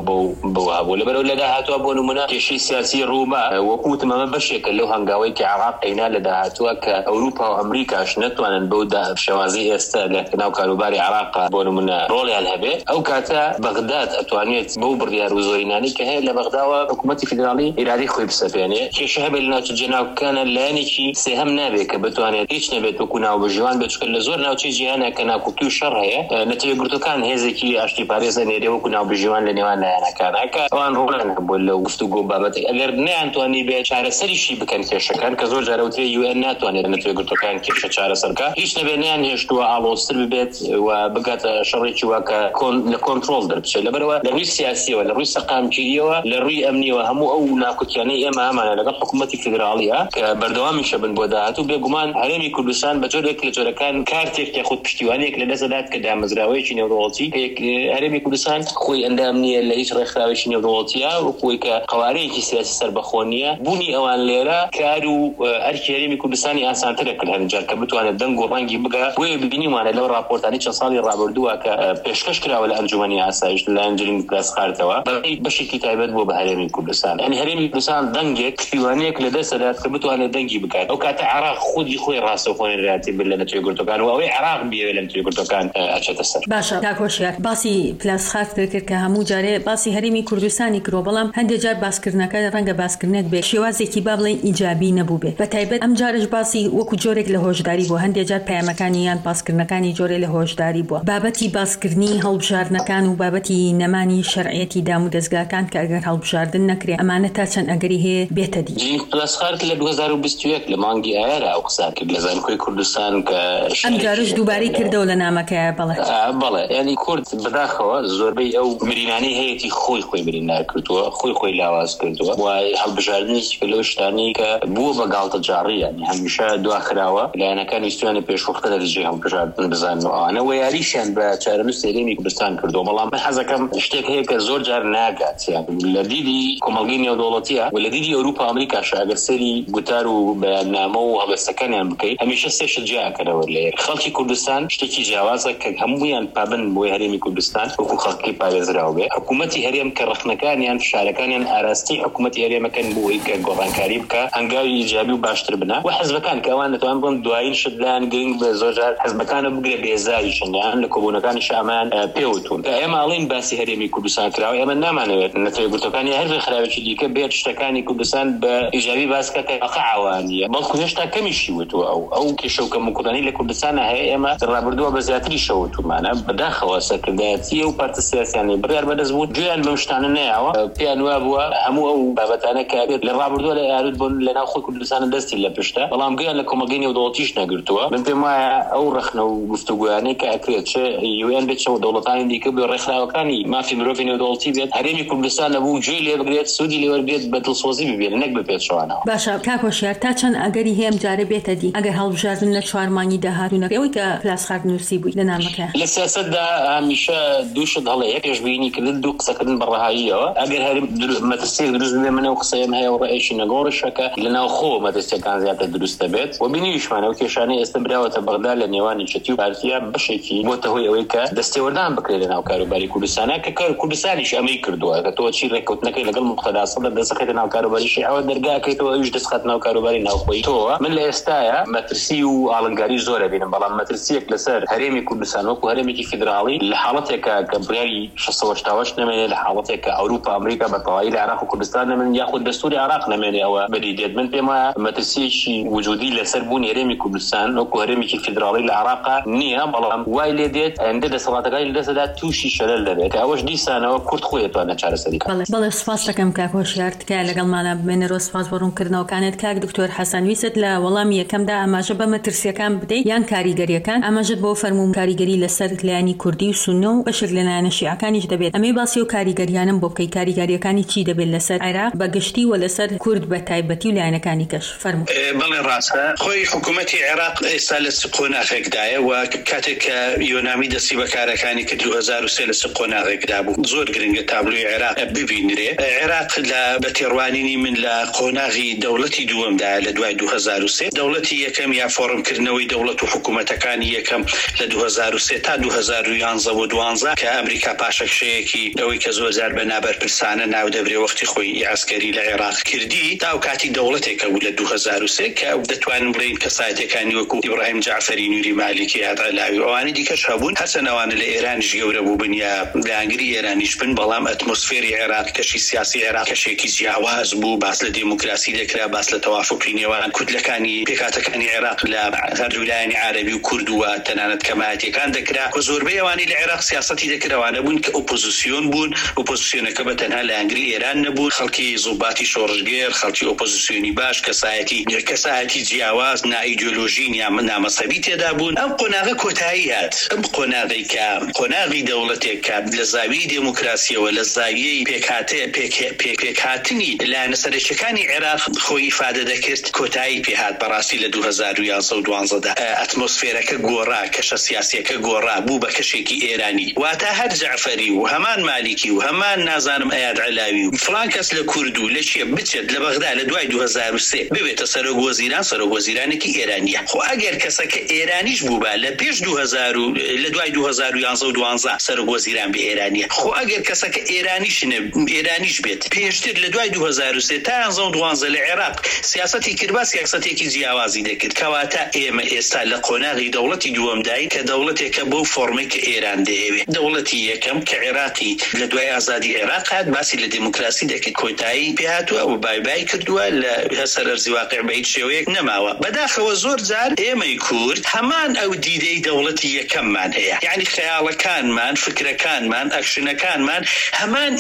Speaker 2: بەوە هەبوو لەبەرەوە لە داهاتووە بۆ نمونە کێشەی سیاسی ڕووما وەکوتم ئەمە بەشێکە لەو هەنگاوەی کە عێراق هێنا لە داهاتووە کە ئەوروپا و ئەمریکاش نەتوانن بەو شێوازی ئێستا لە ناو کاروباری عێراق بۆ نمونە ڕۆڵیان هەبێ ئەو کاتە بەغداد ئەتوانێت بەو بڕیار و زۆرینانی کە هەیە لە بەغداوە حکوومەتی فیدرالی ئیرادی خۆی بسەپێنێ کێشە هەبێ لە ناوچە جێناوەکانە لایەنێکی سێهەم نابێت کە بتوانێت هیچ نەبێت وەکو ناوبەژیوان بێت چکە لە زۆر ناوچەی جیهانە کە ناکوکتی و شەڕ هەیە نەتەوەیەکگرتوەکان هێزێکی ئاشتی پارێزە نێرێ وەکو ناوبەژیوان لە نێوان لایەنەکانە کە ئەوان ڕۆڵیان هەبووە لە گفتوگۆ بابەتێک ئەگەر نەیانتوانی بێت چارەسەریشی بکەن کێشەکان کە زۆر جارە وترێ UN ناتوانێت نەتەوەیەکگرتوەکان کێشە چارەسەرکە هیچ نەبێت نیان هێشتووە ئاڵۆزتر ببێت و بگاتە شەڕێکی واکە لە کۆنتڕۆڵ دەربچێت لەبەرەوە لە ڕووی سیاسیەوە لە ڕووی سەقامگیریەوە لە ڕووی ئەمنیەوە هەموو ئەو ناکوتیانەی ئێمە هەمانە لەگەڵ حکوومەتی فیدرالیە کە بەردەوامیشە بن بۆ داهاتوو بێگومان هەرێمی کوردستان بە جۆرێک لە جۆرەکان کارتێک یاخود پشتیوانێک لە دەستدات کە دامەزراوەیەکی نێودوڵەتی هەرێمی کوردستان خۆی ئەندام نییە لە هیچ ڕێکخراوێکی نێودوڵەتیە وەکوی کە قوارەیەکی سیاسی سەربەخۆ نییە بوونی ئەوان لێرە کار و ئەرکی هەرێمی کوردستانی ئاسانترە کرد هەنجار کە بتوانێت دەنگ و ڕەنگی بگە بۆیە ببینیمانە لەو راپۆرتانی چەند ساڵی ڕابردووە کە پێشکەش کراوە لە ئەنجومەنی ئاسایش لە ئەنجلین کلاسخارتەوە بەشێکی تایبەت بۆ بە هەرێمی کوردستان یعنی هەرێمی کوردستان دەنگێک پشتیوانیەک لە دەستدات کە بتوانێت دەنگی بکات ئەو کاتە عێراق خودی خۆی ڕاستەوخۆنێتی بێت لە نەتەوەیەکگرتوەکان و ئەوەی عێراق بێوێت لە نەتەوەیەکگرتوەکان ئەچێتە سەر
Speaker 1: باشە کاکۆشیار باسی باسی پلاسخارت کرد کە هەموو جارێ باسی هەرێمی کوردستانی کرۆ بەڵام هەندێک جار باسکردنەکە ڕەنگە باسکردنێک بێ شێوازێکی با بڵێن ئیجابی نەبوو بێ بەتایبەت ئەم جارش باسی وەکو جۆرێک لە هۆشداری بووە هەندێک جار پەیامەکانی یان باسکردنەکانی جۆرێ لە هۆشداری بووە بابەتی باسکردنی هەڵبژاردنەکان و بابەتی نەمانی شەرعیەتی دام و دەستگاکان کە ئەگەر هەڵبژاردن نەکرێ ئەمانە تا چەند ئەگەری هەیە بێتە دی
Speaker 2: پلاسخارت لە 2021 لە مانگی ئایارە ئەو قسە کرد لە زانکۆی کوردستان کە
Speaker 1: ئەم جارش دووبارەی کردەوە لە نامەکەیە
Speaker 2: بەڵێ ینی کورد بەداخەوە زۆربەی ئەو مرینانەی هەیەی خۆی برینار کردووە خۆی لاواز کردووە و هەڵبژاردنێکی لەو شتانی کە بووە بە گاڵتە جاڕی ینی هەمیشە دواخراوە لایەنەکانی ویستوانە پێشوەختە لە دژی هەڵبژاردن بزانن و ئەوانە وەیاریشیان بە چارەنووس هەرێمی کوردستان کردووە بەڵام من حەزەکەم شتێک هەیە کە زۆر جار ناگات لە دیدی کۆمەڵگەی نێودەوڵەتیە و لە دیدی ئەوروپا ئەمریکاش ئەگەر سەری گوتار و بەیاننامە و هەڵوێستەکانیان بکەیت هەمیشە سێ شت جیاکەرەوە لێ خەڵکی کوردستان شتێکی جیاوازە کە هەموویان پابند بۆی هەرێمی کوردستان وەکو خەڵکی پارێزراوە بێ حکوومەتی هەرێم کە ڕخنەکانیان فشارەکانیان ئاراستی حکوومەتی هەرێمەکەن بۆی کە گۆڕانکاری بکە هەنگاوی ئیجابی و باشتر بنە و حەزبەکان کە ئەوان دەتوان بڵن دوایین شت لایەن گرنگ بە زۆر جار حەزبەکانە بگرێ بێزاری شەنیان لە کۆبوونەکانی شامان پێوتون کە ئێمە ئاڵین باسی هەرێمی کوردستان کراوە ئێمە نامانەوێت نەتەوەی گورتەکانی هەر خراوێکی دیکە بێت شتەکانی کوردستان بە ئیجابی باسکە کە عوانیە بەڵکو هێشتا کەمیشی وتووە ئەو کێشە و کەموکردنی لە کوردستانە هەیە ئێمە ڕابردووە بە زیاتری شەوتومانە بەداخەوە سەرکردایەتی و پارتە سیاسیانی بڕیار بەدەست بوو گوێیان بەم شتانە نەیاوە پێیان وا بووە هەموو ئەو بابەتانە کە لە ڕابردووە لە یارود بوون لە ناو خۆی کوردستانە دەستی لە پشتە بەڵام گوێیان لە کۆمەلگەی نێودەوڵەتیش نەگرتووە من پێم وایە ئەو ڕخنە و گفتوگویانەی کە ئەکرێت چ یوێن بێت چەوە دەوڵەتانی دیکە بێ ڕێکخراوەکانی مافی مرۆڤی نێودەوڵەتی بێت هەرێمی کوردستان نەبوو گوێی لێ بگرێت سوودی لێ وەربێت بە دڵسۆزی ببێت نەک بپێت شەوانەوە
Speaker 1: باشە کاکۆشیار تا چەند ئەگەری هەیە جارە بێتە دی ئەگەر هەڵبژاردن لە 4 مانگی داهاتوونەکە ئەوەی کە پلاسخارت نووسی بووی لە نامەکە
Speaker 2: لە سیاسەتدا هەمیشە دوو شت هەڵەیە پێشبینی کردن دوو قسەکردن بەڕەهاییەوە ئەگەر هەر مەترسیەک دروست بێ منە و قسەیەم هەیە و ڕێیشی نەگۆڕشەکە لە ناو خۆ مەترسیەکان زیاتر دروستە بێت و بینیشمانە و کێشانەی ئێستا براوەتە بەغدا لە نێوانی چەتی و پارتیا بەشێکی بۆتە هۆی ئەوەی کە دەستێوەردان بکرێت لە ناو کاروباری کوردستانە کە کوردستانیش ئەمەی کردووە کە تۆ چی ڕێککەوتنەکەی لەگەڵ مقتەدا سەدە دەستەکەیتە ناو کاروباریشی ئەوە دەرگاکەیتەوە ئەویش دەستخات ناو کاروباری ناوخۆی تۆوە من لە ئێستاە مەترسی و ئاڵنگاری زۆرە بینم بەڵام مەترسیەک لەسەر هەرێمی کوردستان وەکو هەرێمێکی فیدراڵی لە حاڵەتێکە کە بڕیاری 6 نەمێنێ لە حاڵەتێک کە ئەوروپا ئەمریکا بەتەواوی لە عێراق و کوردستان نەمێن یاخود دەستوری عێراق نەمێنێەوە بەدیدێت من پێم وایە مەترسیەکی وجودی لەسەر بوون هەرێمی کوردستان وەکو هەرێمێکی فیدراڵی لە عێراقا نییە بەڵام وای لێ دێت ئەندە دەسەڵاتەکانی لەدەستدا تووشی شەلەل دەبێت ئەوەش دیسانەوە کورد خۆیەتوانە چارەسەری
Speaker 1: بەڵێ سپاس دەکەم کاکۆشیار تکایە لەگەڵمانە بمێنەرۆ سپاس بۆ ڕوونکردنەوەکانت کاک دکتۆر حەسەن ویست لە وەڵامی یەکەمدا ئاماژە بە مەترسیەکان بدەیت یان کاریگەریەکان ئاماژت بۆ فەرموم کاریگەری لەسەر لایەنی کوردی و سونە و بەشێک لە لایەنە شیعەکانیش دەبێت ئەمەی باسی و کاریگەریانم بۆ بکەی کاریگەریەکانی چی دەبێت لەسەر عێراق بەگشتی و لەسەر کورد بە تایبەتی و لایەنەکانی کەش فەرموو
Speaker 3: بەڵێ ڕاستە خۆی حکوومەتی عێراق ئێستا لە سقۆناغێکدایە و کاتێک کە یۆنامی دەستی بەکارەکانی کرد 2003 لە سقۆناغێکدا بوو زۆر گرنگە تابلۆی عێراق ببینرێ عێراق لە بەتێڕوانینی من لە قۆناغی دەوڵەتی دووەمدا لە دوای 2003 دەوڵەتی یەکەم یا فۆرمکردنەوەی دەوڵەت و حکوومەتەکانی یەکەم لە 2003 تا 2011 و 12 کە ئەمریکا پاشەکشەیەکی ئەوەی کە زۆر جار بە نابەرپرسانە ناودەبرێ وەختی خۆی عسکەری لە عێراق کردی تا و کاتی دەوڵەتێکە بوو لە 2003 کە دەتوانن بڵین کەسایەتەکانی وەکو ئیبراهیم جعفەری نوری مالیکی هاتەلاوی ئەوانی دیکەش هەبوون هەرچەندەوانە لە ئێرانیش گەورە بوو بن یا لە ئەنگری ئێرانیش بن بەڵام ئەتمۆسفێری عێراق کەشی سیاسی عێراق کەشێکی جیاواز بوو باس لە دیموکراسی دەکرا باس لە تەوافقی نێوان کوردلەکانی پێکاتەکانی عێراق لە هەردوو لایەنی عەرەبی و کورد و تەنانەت کەمایەتیەکان دەکرا و زۆربەی ئەوانی لە عێراق سیاسەتی دەکراوانە بوون کە ئۆپۆزیسیۆن بوون ئۆپۆزیسیۆنەکە بە تەنها لە ئەنگری ئێران نەبوون خەڵکی زوباتی شۆڕژگێر خەڵکی ئۆپۆزیسیۆنی باش کەسایەتی جیاواز نائیدۆلۆژین یا نامەسەبی تێدا بوون ئەم قۆناغە کۆتایی هات ئەم قۆناغی کە قۆناغی دەوڵەتێک کە لە زاویەی دیموکراسیەوە لە زاویەی پێکهاتنی لایەنە سەرچەکانی عێراق خۆی ئیفادە دەکرد کۆتایی پێهات بەڕاستی لە 2011 و 12دا ئەتمۆسفێرەکە گۆڕا کەشە سیاسیەکە گۆڕا بوو بە کەشێکی ئێرانی واتە هەر جعفەری و هەمان مالیکی و هەمان نازانم ئەیاد علاوی و فڵان کەس لە کورد و لە چیە بچێت لە بەغدا لە دوای 2003 ببێتە سەرۆکوەزیرانێکی ئێرانیە خۆ ئەگەر کەسەکە ئێرانیش بوو بە لە پێش 2000 لە دوای 2011 و 12 سەرۆکوەزیران بە ئێرانیە خۆ ئەگەر کەسەکە ئێرانیش بێت پێشتر لە دوای 2003 تا 2012 لە عێراق سیاسەتی کرد سیاسەتێکی جیاوازی دەکرد کەواتە ئێمە ئێستا لە قۆناغی دەوڵەتی دووەمداین کە دەوڵەتێکە بۆ فۆرمێک ئێران دەیەوێت دەوڵەتی یەکەم کە عێراقی لە دوای ئازادی عێراق هات باسی لە دموکراسی دەکرد کۆتایی پێهاتووە و بای کردووە لە هەسەر ئەرزی واقع بە هیچ شێوەیەک نەماوە. بەداخەوە زۆر جار ئێمەی کورد هەمان ئەو دیدەی دەوڵەتی یەکەممان هەیە، یعنی خەیاڵەکانمان، فکرەکانمان، ئەکشنەکانمان هەمان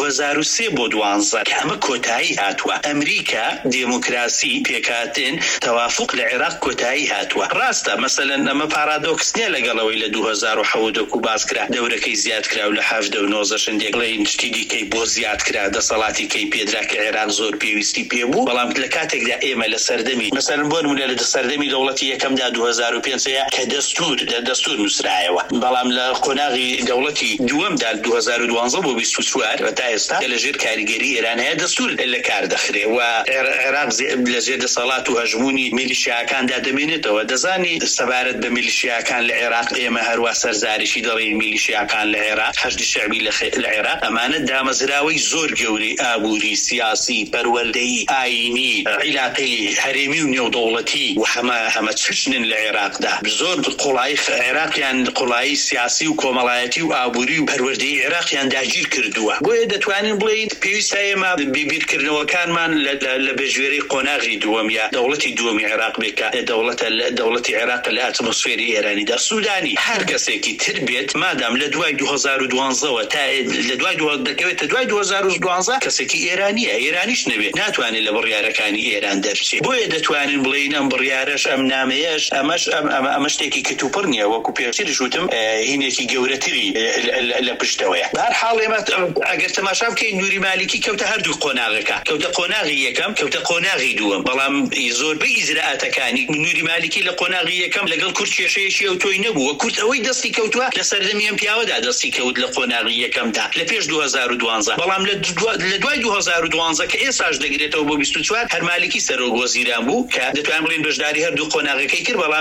Speaker 3: 2003 بۆ 12 کە ئەمە کۆتایی هاتووە. ئەمریکا دموکراسی پێکاتن تەوافق لە عێراق کۆتایی هاتووە. ڕاستە مەسەلەن ئەمە پارادۆکس نییە لەگەڵەوەی لە 2007 و باسکرا دەورەکەی زیاد کرا و لە 1990 شندێک لەین شتی دیکەی بۆ زیاد کرا دەسەڵاتی کەی پێدرا کە عێراق زۆر پێویستی پێبوو، بەڵام لە کاتێکدا ئێمە لە سەردەمی مەسەلەن بۆ نمونە لە سەردەمی دەوڵەتی یەکەمدا 2005 کە دەستور نووسرایەوە، بەڵام لە قۆناغی دەوڵەتی دووەمدا 2012 بۆ 24 و تا ئێستا لە ژێر کاریگەری ئێران هەیە دەستور لە کار دەخرێ و عێراق لە ژێر دەسەڵات و هەژمونی میلیشیاکاندا دەمێنێتەوە. دەزانی سەبارەت بە میلیشیاکان لە عێراق ئێمە هەروە سەرزاریشی دەڵێن میلیشیاکان لە عێراق حەشدی شەعبی لە عێراق ئەمانە دامەزراوەی زۆر گەورەی ئابووری سیاسی پەروەردەیی ئاینی عیلاقی هەرێمی و نێودەوڵەتی و هەمە چشنن لە عێراقدا. زۆر قوڵایی عێراقیان قوڵایی سیاسی و کۆمەڵایەتی و ئابووری و پەروەردەی عێراقیان داگیر کردووە. بۆیە دەتوانین بڵێین پێویستە ئێمە بیرکردنەوەکانمان لە بەژێرەی قۆناغی دووەم یا دەوڵەتی دووەمی عێراق بێکە دەوڵەتی عێراق لە ئەتمۆسفێری ئێرانیدا. سوودانی هەر کەسێکی تر بێت مادام لە دوای 2012 تا لە دوای دەکەوێتە دوای 2012 کەسێکی ئێرانیش نەبێت ناتوانێت لە بڕیارەکانی ئێران دەرچێت. بۆیە دەتوانین بڵێین ئەم بڕیارەش ئەم نامەیەش ئەمە شتێکی کتوپڕ نییە، وەکو پێشترش وتم هینێکی گەورەتری لە پشتەوەیە. بەهەرحاڵ ئێمە ئەگەر تەماشا بکەین نووری مالیکی کەوتە هەردوو قۆناغەکە، کەوتە قۆناغی یەکەم، کەوتە قۆناغی دووەم، بەڵام زۆربەی ئیجراعاتەکانی نووری مالیکی لە قۆناغی یەکەم لەگەڵ کورد کێشەیەشی ئەو تۆی نەبووە. کورد ئەوەی دەستی کەوتووە لە سەردەمی ئەم پیاوەدا دەستی کەوت لە قۆناغی یەکەمدا لە پێش 2012، بەڵام لە دوای 2012 کە ئێساش دەگرێتەوە بۆ 24 هەر مالیکی سەرۆک وەزیران بوو کە دەتوانین بڵێن بەشداری هەردوو قۆناغەکەی کرد، بەڵام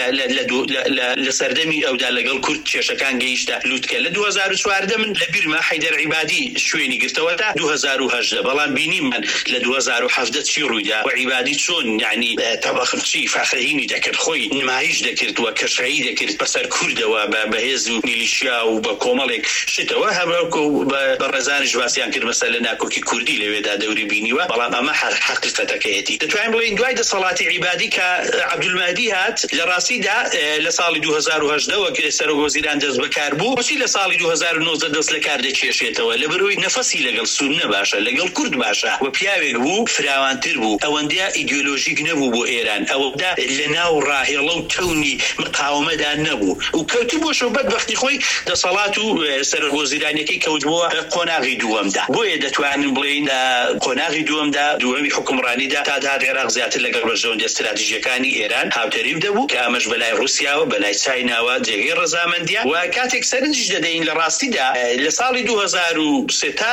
Speaker 3: لە سەردەمی ئەودا لەگەڵ کورد کێشەکان گەیشتە لوتکە. لە 2014 من لە بیرما حەیدەر عیبادی شوێنی گرتەوە تا 2018، بەڵام بینیم من لە 2017 چی ڕوویدا و عیبادی چۆن یعنی تەبەخچی فەخرهینی دەکرد، خۆی نمایش دەکرد و کەشایی دەکرد بەسەر کوردەوە بەهێز و میلیشیا و بە کۆمەڵێک شتەوە هەموو بە ڕێزانیش باسییان کرد مەسەلە ناکۆکی کوردی لەوێدا دەوری بینیوە، بەڵام ئەمە حقیقەتەکەیەتی. دەتوانین بڵێین دوای دەسەڵاتی عیبادی کە عەبدولمادی هات لە ڕاستیدا لە ساڵی 2018 وەک سەرۆک وەزیران دەست بەکار بوو، بۆچی لە ساڵی 2019 دەست لە کار دەکێشێتەوە؟ لە بەرەوەی نەفەسی لەگەڵ سونە باشە، لەگەڵ کورد باشە و پیاوێک بوو فراوانتر بوو، ئەوەندە ئیدئۆلۆژیک نەبوو بۆ ئێران، ئەوەدا لە ناو ڕاهێڵە و تەونی مقاومەدا نەبوو و کەوتی بۆ شەو بەدبەختی خۆی دەسەڵات و سەرۆک وەزیرانەکەی کەوتبووە قۆناغی دووەمدا. بۆیە دەتوانین بڵێین قۆناغی دووەمدا دووەمی حکومڕانیدا تا داهات عێراق زیاتر لەگەڵ بەشەوەندی استراتیژیەکانی ئێران هاوتەریف دەبوو کە ئەمەش بەلای رووسیاوە بەلای چایناوە جێگەی ڕەزامەندیە و کاتێک سەرنجش دەدەین لە ڕاستیدا لە ساڵی 2003 تا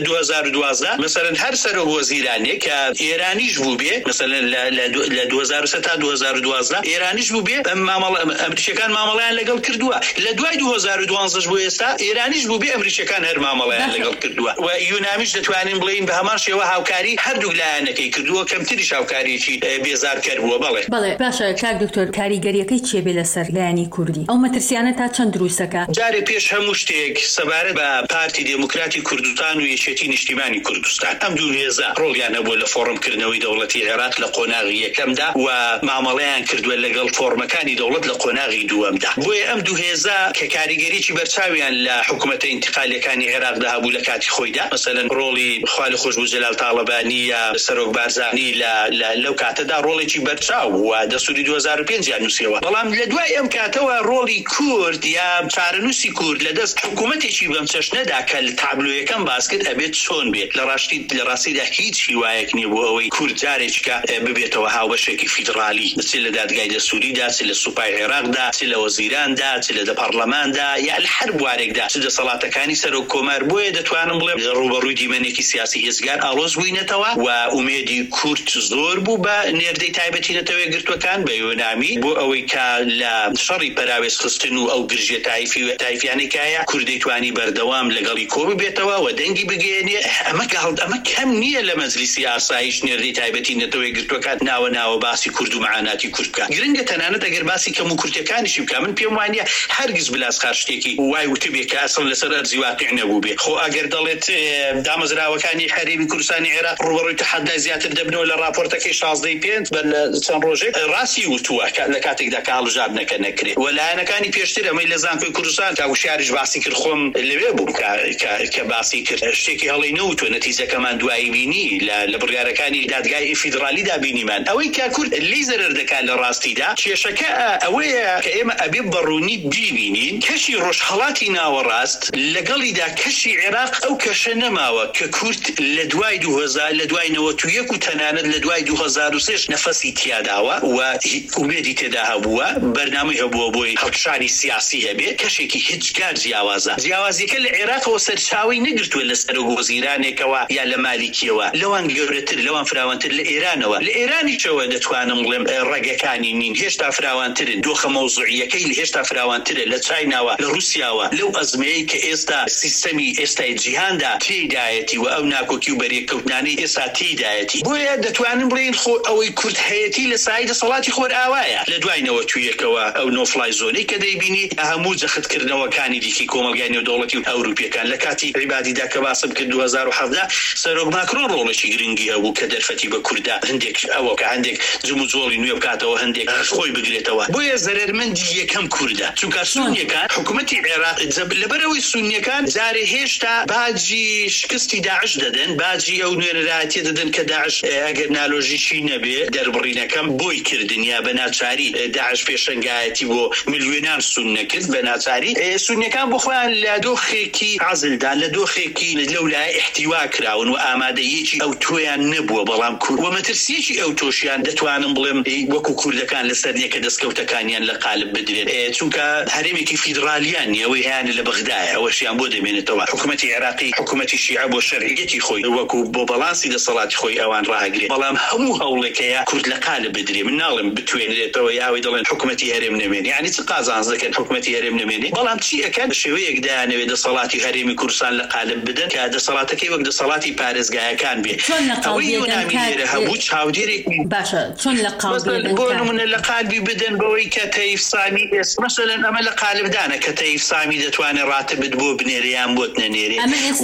Speaker 3: 2012 مەسەلەن هەر سەرۆک وەزیرانێک کە ئێرانیش بوو بێ مەسەلەن لە 2003 تا 2012 ئێرانیش بوو بێ ئەمریکیەکان مامەڵەیان لەگەڵ کردووە. لە دوای 2012 بۆ ئێستا ئێرانیش بوو بێ ئەمریکیەکان هەر مامەڵەیان لەگەڵ کردووە و یونامیش دەتوانین بڵێین بە هەمان شێوە هاوکاری هەردوو لایەنەکەی کردووە، کەمتریش هاوکاریەکی بێزارکەر بووە.
Speaker 1: بەڵێ باشە کاک دکتۆر کاریگەریەکەی چیە بێ لەسەر لایەنی کوردی؟ ئەو مەترسیانە تا چەند دروستەکە؟
Speaker 3: جارێ پێش هەموو شتێک سەبارەت بە پارتی دموکراتی کوردستان و یەکێتی نیشتیمانی کوردستان ئەم دوو هێزە ڕۆڵیان هەبووە لە فۆرمکردنەوەی دەوڵەتی عێراق لە قۆناغی یەکەمدا و مامەڵەیان کردووە لەگەڵ فۆرمەکانی دەوڵەت لە قۆناغی دووەمدا. بۆیە ئەم دوو هێزە کە کاریگەریی بەرچاویان لە حکوومەتە ئینتیقالیەکانی عێراقدا هەبوو لە کاتی خۆیدا، مەسەلەن ڕۆڵی خوالی خۆشبوو جەلال تاڵەبانی یا سەرۆک بارزانی لەو کاتەدا ڕۆڵێکی بەرچاو و دەستوری 2005 یان نووسیەوە، بەڵام لە دوای ئەم کاتەوە ڕۆڵی کورد یا چارەنووسی کورد لە دەست حکوومەتێکی بەم چەشنەدا کە لە تابلۆیەکەم باس کرد ئەبێت چۆن بێت. لە ڕاستیدا هیچ هیوایەک نییە بۆ ئەوەی کورد جارێککە ببێتەوە هاوبەشێکی فیدرالی، چ لە دادگای دەستوریدا، چ لە سوپای عێراقدا، چ لە وەزیراندا، چ لە دەپەرلەماندا یا لە هەر بوارێکدا چ دەسەڵاتەکانی سەرۆک کۆمار. بۆیە دەتوانم بڵێم ڕوبەڕووی دیمەنێکی سیاسی هێزگار ئاڵۆز بووینەتەوە و ئومێدی کورد زۆر بوو بە نێردەی تایبەتی نەتەوەی گرتوەکان بە یۆنامی بۆ ئەوەی کە لە شەڕی پەراوێز خستن و ئەو گرژێ تایفیانێکایە کوردی توانی بەردەوام لەگەڵی کۆ ببێتەوە و دەنگی بگەێنێ. ئەمە کەم نییە لە مەجلیسی ئاسایش نێردەی تایبەتی نەتەوەی گرتوەکان ناوە باسی کورد و معاناتی کورد بکات. گرنگە تەنانەت ئەگەر باسی کەم و کورتەکانیشی بکە، من پێم وانە هەرگیز بلاسخار شتێک شتێکی وای وتبێ کە ئەسڵ لەسەر ئەرزی واقع نەبوو بێ. خۆ ئەگەر دەڵێت دامەزراوەکانی هەرێمی کوردستانی عێراق ڕوبەڕووی تەحەدای زیاتر دەبنەوە لە راپۆرتەکەی 16/5 بە چەند ڕۆژێک ڕاستی وتووە لە کاتێکدا کە هەڵبژاردنەکە نەکرێت. وەلایەنەکانی پێشتر ئەمەی لە زانکۆی کوردستان تا وشیاریش باسی کرد خۆم لەوێ بووم کە باسی کرد شتێکی هەڵی نەوتوە نەتیجەکەمان دوایی بینی لە بڕیارەکانی دادگای فیدرالیدا بینیمان ئەوەی کە کورد لی زەرەر دەکات لە ڕاستیدا کێشەکە ئەوەیە کە ئێمە ئەبێ بەڕوونی بیبینین کەشی ڕۆژهەڵاتی ناوەڕاست لەگەڵیدا کەشی عێراق ئەو کەشە نەماوە کە کورد لە دوای 2000 لە دوای 91 و تەنانەت لە دوای 2003 نەفەسی تیاداوە و ئومێدی تێدا هەبووە بەرنامەی هەبووە بۆی هەڵکشانی سیاسی هەبێ کەشێکی هیچ کار جیاوازیەکە لە عێراقەوە سەرچاوی نەگرتووە لە سەرۆک وەزیرانێکەوە یا لە مالیکیەوە لەوان گەورەتر لەوان فراوانتر لە ئێرانەوە لە ئێرانیشەوە دەتوانم بڵێم ڕێگەکانی نین هێشتا فراوانترن دۆخە مەوزوعیەکەی هێشتا فراوانترە لە چایناوە لە رووسیاوە لەو ئەزمەیە کە ئێستا سیستەمی ئێستای جیهاندا تێدایەتی و ئەو ناکۆکی و بەرێککەوتنانی ئێستا تێدایەتی بۆیە دەتوانم بڵێن خۆ ئەوەی کورد هەیەتی لە سای دەسەڵاتی خۆر ئاوایە لە دوایەوە تویەکەوە ئەو نۆفلای زۆنەی کە دەیبینی هەموو جەختکردنەوەکانی دیکی کۆمەلگای نێودەوڵەتی و ئەوروپیەکان لە کاتی عیبادیدا کە باسم کرد 2017 سەرۆک ماکرۆن ڕۆڵێکی گرنگی هەبوو کە دەرفەتی بە کووردا هەندێک ئەوە کە هەندێک جم و جۆڵی نوێ بکاتەوە هەندێک خۆی بگرێتەوە بۆیە زەرمەندی یەکەم کووردە چونکە سونیەکان حکوومەتی عێراق لەبەرەوەی سونیەکان جارێ هێشتا باجی شکستی داعش دەدەن باجی ئەو نوێنەرایەتی دەدەن کە داعش ئەگەر نالۆژیشی نەبێ دەربڕینەکەم بۆی کردن یا بە ناچاری داعش پێشەنگایەتی بۆ ملیۆنان سون نەکرد بە ناچاری سونیەکان بۆ خۆیان لە دۆخێکی عەزلدا لە دۆخێکی لەولای احتیوا کراون و ئامادەیەکی ئەو تۆیان نەبووە بەڵام کورد و مەترسیەکی ئەو تۆشیان دەتوانم بڵێم وەکو کوردەکان لەسەر یەکە دەستکەوتەکانیان لە قالب بدرێت چونکە هەرێمێکی فیدرالیان ئەوەی هیان لە بەغدایە ئەوەشیان بۆ دەمێنێتەوە حکوومەتی عێراقی حکوومەتی شیعە بۆ شەرعیەتی خۆی وەکو بۆ بەڵانسی دەسەڵاتی خۆی ئەوان ڕاهەگرێت بەڵام هەموو هەوڵێکەیە کورد لە قالب بدرێ من ناڵم بتوێنێتەوە یاوی دەڵێن حکوومەتی هەرێم نەمێنێ یعنی چ قازانز دەکەن حکوومەتی هەرێم نەمێنێ بەڵام چی ئەکەن بە شێوەیەک دەیانەوێت دەسەڵاتی هەرێمی کوردستان لە قالب بدەن کە دەسەڵاتەکەی وەک دەسەڵاتی پارێزگایەکان بێ ئەوەی یۆنامی لێرە هەبوو چاودێرێک
Speaker 1: باشە چۆن لە قالب
Speaker 3: بۆ نمونە لە قالبی بدەن بەوەی کە تەیف سامی مثلا ئەمە لە قالبدانە کە تەیف سامی دەتوانێت ڕاتبت بۆ بنێریان بۆت نەنێرێ
Speaker 1: ئەمە ئێستا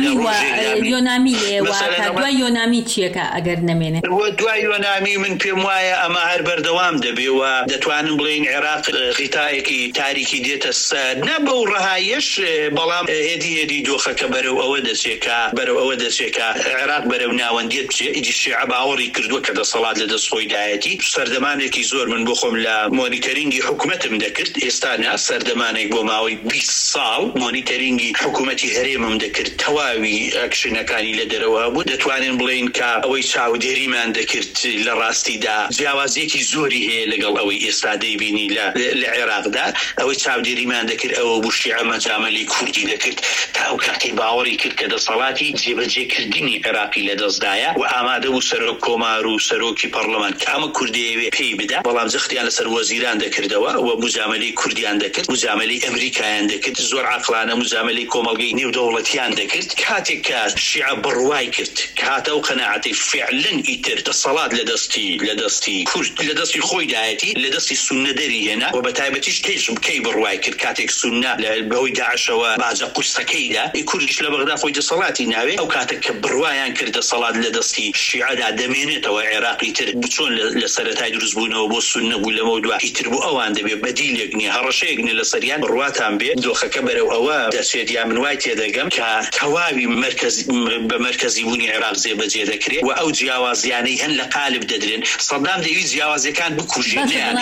Speaker 1: یۆنامی لێوە دوای یۆنامی چیەکە ئەگەر نەمێنێت
Speaker 3: دوای یۆنامی من پێم وایە ئەمە هەر بەردەوام دەبێ و دەتوانم بڵین عێراق غیتایەکی تاریکی دێتە سەر نە بەو ڕەهایش بەڵام هێدی دۆخەکە بەرەو ئەوە دەچێکە عێراق بەرەو ناوەندیت بچێ ئیدی شیعە باوەڕی کردووە کە دەسەڵات لە دەست خۆی دایەتی سەردەمانێکی زۆر من بۆ خۆم لە مۆنیتەرینگی حکوومەتم دەکرد ئێستا نا سەردەمانێک بۆ ماوەی 20 ساڵ مۆنیتەرینگی حکوومەتی هەرێمم دەکرد تەواوی ئەکشنەکانی لە دەرەوە بوو دەتوانین بڵین کە ئەوەی چاودێریمان دەکرد لە ڕاستیدا جیاوازیەکی زۆری هەیە لەگەڵ ئەوەی ئێستا دەیبینی لە عێراقدا ئەوەی چاودێریمان دەکرد ئەوە بوو شیعە مەجامەلی کوردی دەکرد تا ئەو کاتی باوەڕی کرد کە دەسەڵاتی جێبەجێکردنی عێراقی لە دەستدایە و ئامادە بوو سەرۆک کۆمار و سەرۆکی پەرلەمان کامە کوردیەوێ پێی بدا بەڵام جەختیان لەسەر وەزیران دەکردەوە و مجاملەی کوردیان دەکرد مجاملەی ئەمریکایان دەکرد زۆر عاقلانە مجاملەی کۆمەڵگەی نێودەوڵەتیان دەکرد کاتێک کە شیعە بڕوای کرد کاتە و قەناعەتی فعلن ئیتر دەسەڵات لە دەستی کورد لە دەستی خۆی دایەتی لە دەستی سونە دەری هێنا و بە تایبەتیش کەی بڕوای کرد کاتێک سونە بەهۆی داعشەوە باجە قورسەکەیدا کوردیش لە بەغدا خۆی دەسەڵاتی ناوێ ئەو کاتێک کە بڕوایان کرد دەسەڵات لە دەستی شیعەدا دەمێنێتەوە عێراقی تر چۆن لە سەرەتای دروستبوونەوە بۆ سونە بوو لەمە دوای ئیتر بوو ئەوان دەبێت بەدیلێک نیە هەڕەشەیەک نیە لە سەریان بڕواتان بێت دۆخەکە بەرەو ئەوە دەچێت یا من وای تێدەگەم کە تەواوی بە مرکزی بوونی عێراق جێبەجێ دەکرێت و ئەو جیاوازیانەی هەن لە قالب دەدرێن سەدام دەویست جیاوازیەکان بکوژێنیان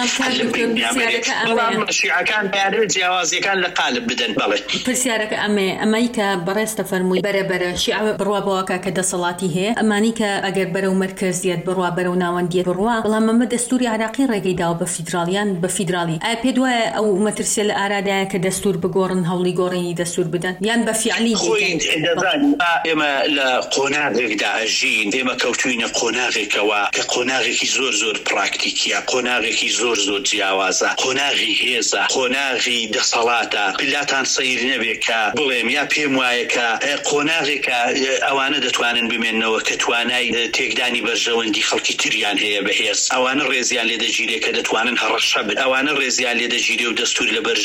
Speaker 3: بەڵام شیعەکان بەیانەوێت جیاوازیەکان لە قالب بدەن بەڵێ
Speaker 1: پرسیارەکە ئەمەی کە بەڕێستە فەرمووی بەرەبەرە شیعە بڕوا بەوەکە کە دەسەڵاتی هەیە ئەمانی کە ئەگەر بەرەو مرکزیەت بڕوا بەرەو ناوەندیەت بڕوا بەڵام ئەمە دەستوری عێراقی ڕێگەی داوە بە فیدرالیان بە فیدرالی ئایا پێ دوایە ئەو مەترسیە لە ئارادایە کە دەستور بگۆڕن هەوڵی گۆڕینی دەستور بدەن یان بە فیعلی
Speaker 3: ئێمە لە قۆناغێکدا ئەژین ئێمە کەوتوینە قۆناغێکەوە کە قۆناغێکی زۆر پراکتیکیە قۆناغێکی زۆر جیاوازە قۆناغی هێزە قۆناغی دەسەڵاتە پلاتان سەیر نەبێ کە بڵێم یا پێم وایە کە قۆناغێکە ئەوانە دەتوانن بمێنەوە کە توانای تێکدانی بەرژەوەندی خەڵکی تریان هەیە بەهێز ئەوانە ڕێزیان لێ دەگیرێ کە دەتوانن هەڕەشە بن ئەوانە ڕێزیان لێ دەگیرێ و دەستور لە بەرژە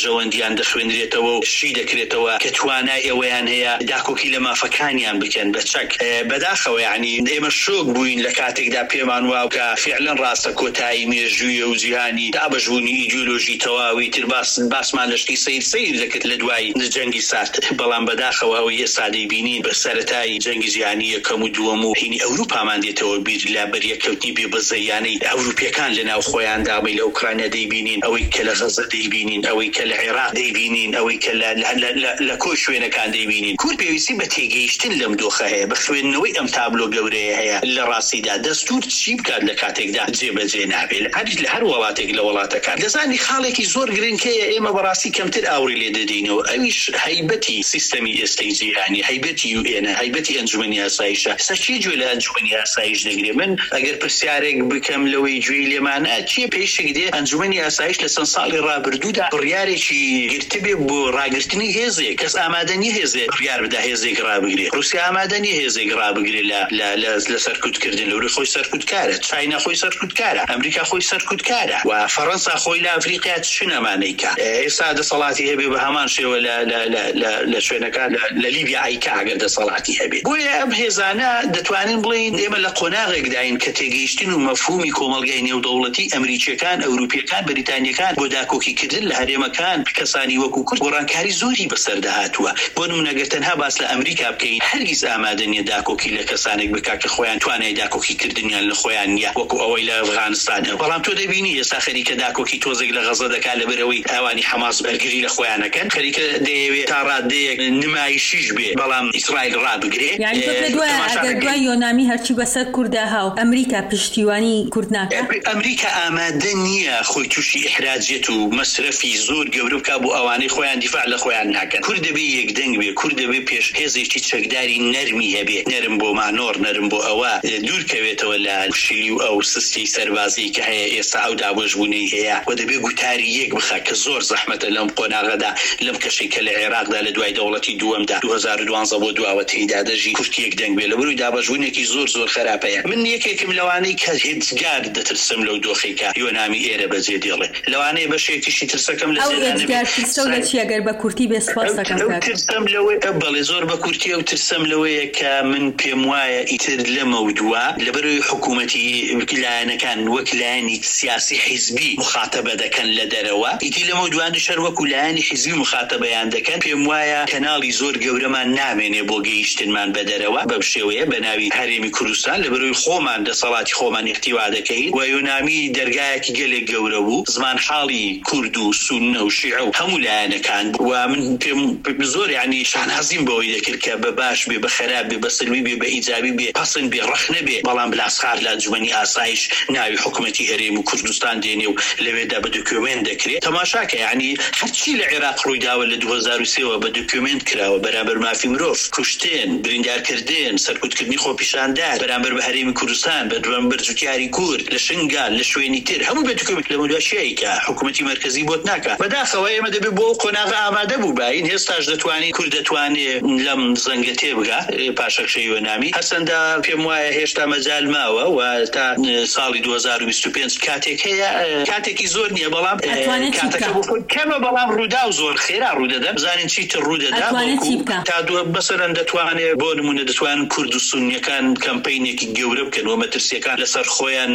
Speaker 3: ژەوەندیان دەخوێنرێتەوە شی دەکرێتەوە کە توانای ئەوەیان هەیە داکۆکی لە مافەکانیان بکەن بە چەک بەداخەوە یعنی ئێمە شۆک بووین لە کاتێکدا پێمان واو کە فعلا ڕاستە کۆتایی مێژوویە و جیهانی دابەشبوونی ئیدئۆلۆژی تەواوی تر باسمان لەشتی سیر دەکرد لە دوای جەنگی سارد بەڵام بەداخەوە ئەوەی ئێستا دەیبینین بە سەرەتای جەنگی جیهانی یەکەم و دووەم و هینی ئەوروپامان دێتەوە بیر لە بەریەکەوتنی بێبەزەیانەی ئەوروپیەکان لەناو خۆیاندا بە لە ئوکرانیا دەیبینین ئەوەی کە لە غەزە دەیبینین ئەوەی کە لە عێراق دەیبینین ئەوەی کە لە کۆی شوێنەکان دەیبینین کورد پێویستی بە تێگەیشتن لەم دۆخە هەیە بە خوێندنەوەی ئەم تابلۆ گەورەیە هەیە لە ڕاستیدا دەستور چی بکات لە کاتێکدا جێبەجێ نابێت لە هەر وڵاتێک لە وڵاتەکان دەزانی خاڵێکی زۆر گرنگکەیە ئێمە بەڕاستی کەمتر ئاوری لێ دەدەینەوە ئەویش هەیبەتی سیستەمی ئێستای جیهانی هەیبەتی UN هەیبەتی ئەنجومەنی ئاسایشە سەچی گوێ لە ئەنجومەنی ئاسایش دەگرێ من ئەگەر پرسیارێک بکەم لەوەی گوێی لێمانە چیە پێشێک دێ ئەنجومەنی ئاسایش لە چەند ساڵی ڕابردوودا بڕیارێکی گرتبێ بۆ ڕاگررتنی هێزێک کەس ئامادەنی هێزێ بڕیار بدا هێزێک ڕابگرێ رووسیا ئامادەنی هێزێک ڕابگرێ لە سەرکوتکردن لەوری خۆی سەرکوتکارە چاینا خۆی سەرکوتکارە ئەمریکا خۆی سەرکوتکارە و فەڕەنسا خۆی لە ئەفریقیا چنەمانەیکە ئێستا دەسەڵاتی هەبێ بە هەمان شێوە لە شوێنەکان لە لیبیا ئایکا ئەگەر دەسەڵاتی هەبێت بۆیە ئەم هێزانە دەتوانین بڵین ئێمە لە قۆناغێکداین کە تێگەیشتن و مەفهومی کۆمەڵگەی نێودەوڵەتی ئەمریکیەکان ئەوروپیەکان بەریتانیەکان بۆ داکۆکیکردن لە هەرێمەکان کەسانی وەکو کورد گۆڕانکاری زۆری بەسەردا هاتووە بۆ نمونەگەر تەنها باس لە ئەمریکا بکەین هەرگیز ئامادە نیە داکۆکی لە کەسانێک بکات کە خۆیان توانای داکۆکیکردنیان لە خۆیان نیە وەکو ئەوەی لە ئەفغانستانە بەڵام تۆ دەبینی ئێستا خەریکە داکۆکی تۆزێک لە غەزە دەکات لەبەرەوەی ئەوانی حەماس بەرگری لە خۆیانەکەن خەریکە دەیەوێت تا ڕادەیەک نمایشیش بێ بەڵام ئیسرائیل ڕابگرێ
Speaker 1: ئەگەر دوای یۆنامی هەرچی بەسەر کووردا هاو ئەمریکا پشتیوانی کورد ناکات
Speaker 3: ئەمریکا ئامادە نییە خۆی تووشی ئیحراجێت و مەسرەفی زۆر گەورە بکات بۆ ئەوانەی خۆیان دیفاع لە خۆیان ناکەن کورد دەبێ یەکدەنگ بێ کورد دەبێ پێش هێزێکی چەکداری نەرمی هەبێ نەرم بۆ مانۆر نەرم بۆ ئەوە دوورکەوێتەوە لە شیلی و ئەو سستی سەربازی کە هەیە ئێستا ئەو دابەشبوونەی هەیە و دەبێ گوتاری یەک بخە کە زۆر زەحمەتە لەم قۆناغەدا لەم کەشەی کە لە عێراقدا لە دوای دەوڵەتی دووەمدا 2012 بۆ دواوە تێیدا دەژی کورد یەکدەنگ بێ لەبەروی دابەشبوونێکی زۆر خراپەیە من یەکێکم لەوانەی کە هێزگار دەترسم لەو دۆخێکە یۆنامی ئێرە بەجێ دێڵێ لەوانەیە بەشێکیشی ترسەکەم لە
Speaker 1: ئەگەر بە کورتی بێ سپاس دەکەم
Speaker 3: ترسم لەوەی بەڵێ زۆر بە کورتی و ترسم لەوەیە کە من پێم وایە ئیتر لەمە دووە لەبەروی حکوومەتی لایەنەکان وەک لایەنی سیاسی حیزبی مخاتەبە دەکەن لە دەرەوە ئیتی لەمە دووان شەر وەکو لایەنی حیزبی مخاتەبەیان دەکەن پێم وایە کەناڵی زۆر گەورەمان نامێنێ بۆ گەیشتنمان بە دەرەوە بەم شێوەیە بە ناوی هەرێمی کوردستان لەبەروی خۆمان دەسەڵاتی خۆمان احتیوا دەکەین و یۆنامی دەرگایەکی گەلێک گەورە بوو زمان حاڵی کورد و سونە و شیعە و هەموو لایەنەکان و من پێم زۆر یعنی شانازیم بەوەی دەکرد کە بە باش بێ بە خەراب بێ بە سلوی بێ بە ئیجابی بێ پەسند بێ ڕەخنە بێ بەڵام بلاسخار لە ئەنجومەنی ئاسایش ناوی حکوومەتی هەرێم و کوردستان دێنێ و لەوێدا بە دۆکیومنت دەکرێت تەماشاکە یعنی هەرچی لە عێراق ڕوویداوە لە 2023 بە دۆکیومنت کراوە بەرامبەر مافی مرۆڤ کوشتن بریندارکردن سەرکوتکردنی خۆپیشاندار بەرامبەر بە هەرێمی کوردستان بەرامبەر جوتیاری کورد لە شنگال لە شوێنی تر هەموو بە دۆکیومنت لە مودواشیایی کە حکوومەتی مرکزی بۆت ناکات بەداخەوە ئێمە دەبێت بۆ قۆناغە ئامادە بوو باین هێستاش دەتوانین کورد دەتوانێت لەم زەنگە تێبگا پاشەکشەی یۆنامی هەرچەندە پێم وایە هێشتا مەجال ماوە و تا ساڵی 2025 کاتێک هەیە کاتێکی زۆر نییە بەڵام کاتەکە کەمە بەڵام ڕوودا و زۆر خێرا ڕوودەدا بزانین چیتر ڕوودەدا تا بەسەرەن دەتوانێت بۆ نمونە دەتوانن کورد و سونیەکان کەمپینێکی گەورە بکەن و مەترسیەکان لەسەر خۆیان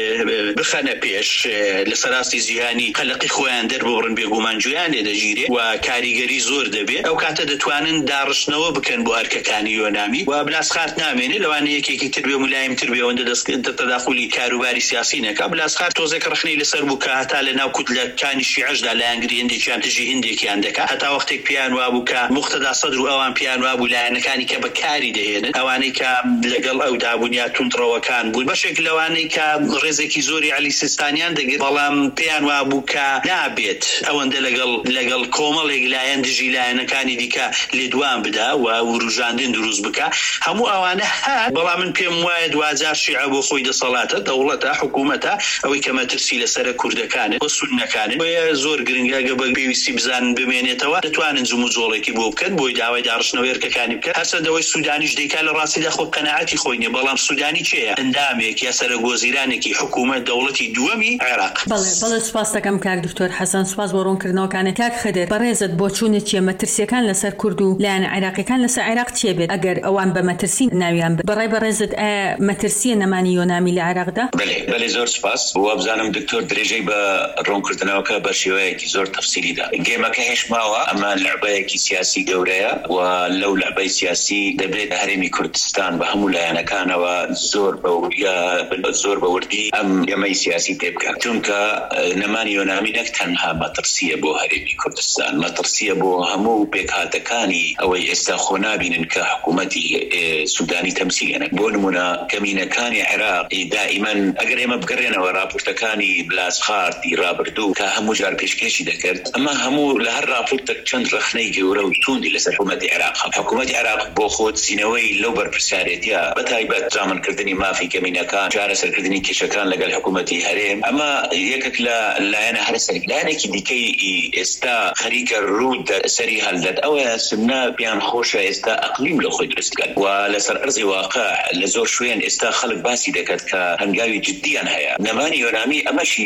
Speaker 3: بخەنە پێش لەسەر ئاستی جیهانی قەلەقی خۆیان دەربڕن بێگومانجویان لێ دەژیرێ و کاریگەری زۆر دەبێت ئەو کاتە دەتوانن داڕشتنەوە بکەن بۆ هەرکەکانی یۆنامی و بلاسخات نامێنێ لەوانە یەکێکی تر بێ ملایمتر بێ ئەوەندە تەداخلی کاروباری سیاسی نەکا بلاسخات تۆزێک ڕخنەی لەسەر بوو کە هەتا لە ناو کوتلەکانی شیعەشدا لە ئەنگری هەندێکیان تژی هندێکیان دەکات هەتا وەختێک پیان وابوو کە موقتەدا سەدر و ئەوان پیان وابوو لایەنەکانی کە بەکاری دەهێنن ئەوانەی کە لەگەڵ ئەو دابوونیا توندڕەوەکان بوون بەشێک لەوانەی کە ڕێزێکی زۆری عەلی سیستانیان دەگرێت بەڵام پیان وابوو کە نابێت ئەوەندە لەگەڵ کۆمەڵێک لایەن دژی لایەنەکانی دیکە لێدوان بدا و وروژاندن دروست بکە هەموو ئەوانە هات بەڵام من پێم وایە دوجار شیعە بۆ خۆی دەسەڵاتە دەوڵەتە حکوومەتە ئەوەی کە مەترسی لەسەر کوردەکانێت بۆ سونەکانێت بۆیە زۆر گرنگە گە پێویستی بزانن بمێنێتەوە دەتوانن جوم و جۆڵێکی بۆ بکەن بۆی داوای داڕشتنەوەی ئێرکەکانی بکەن هەرچەندەوەی سوودانیش دەیکا لە ڕاستیدا خۆ قەناعەتی خۆی نییە بەڵام سوودانی چێیە ئەندامێک یا سەرۆگۆزیرانێکی حکوومەت دەوڵەتی دووەمی عێراق
Speaker 1: بەڵێ سپاس دەکەم کاک دکتۆر حەسەن سپاس بۆ ڕوون ڕۆنکردنەوەکانە کاک خەدەر بەڕێزت بۆ چوونت چیە مەترسیەکان لەسەر کورد و لایەن عێراقیەکان لەسەر عێراق چێ بێت ئەگەر ئەوان بە مەترسی ناویان بەڕێزت مەترسیە نەمانی یۆنامی لە عێراقدا؟
Speaker 4: بەڵێ زۆر سپاس وە بزانم دکتۆر درێژەی بە ڕوونکردنەوەکە بە شێوەیەکی زۆر تەفسیریدا گێمەکە هێشماوە ئەمە لەعبەیەکی سیاسی گەورەیە و لەو لەعبەی سیاسی دەبێت هەرێمی کوردستان بە هەموو لایەنەکانەوە زۆر بەوردی ئەم گەمەی سیاسی تێ بکات چونکە نەمانی یۆنامی نەک تەنها مەترسیە بۆ هەرێمی کوردستان مەترسیە بۆ هەموو پێکهاتەکانی ئەوەی ئێستا خۆ نابینن کە حکوومەتی سودانی تەمسیلێنە بۆ نمونە کەمینەکانی عێراق دائیمەن ئەگەر ئێمە بگەڕێنەوە راپۆرتەکانی بلاسخارتی رابردوو کە هەموو جار پێشکەشی دەکرد ئەمە هەموو لە هەر راپۆرتێک چەند ڕخنەی گەورە و توندی لەسەر حکوومەتی عێراق حکوومەتی عێراق بۆ خۆت سینەوەی لەو بەرپرسیارەتیە بەتایبەت زامنکردنی مافی کەمینەکان چارەسەرکردنی کێشەکان لەگەڵ حکوومەتی هەرێم ئەمە یەکێک لە لایەنە هەرسەر لایەنێکی دیکەی ئێستا خەریکە ڕوود سەری هەڵدەت ئەوە سمنا پیان خۆشە ئێستا ئەقلیم لە خۆی دروستکرد و لەسەر ئەرزی واقع لە زۆر شوێن ئێستا خەڵک باسی دەکات کە هەنگاوی جددیان هەیە نەمانی یۆنامی ئەمەشی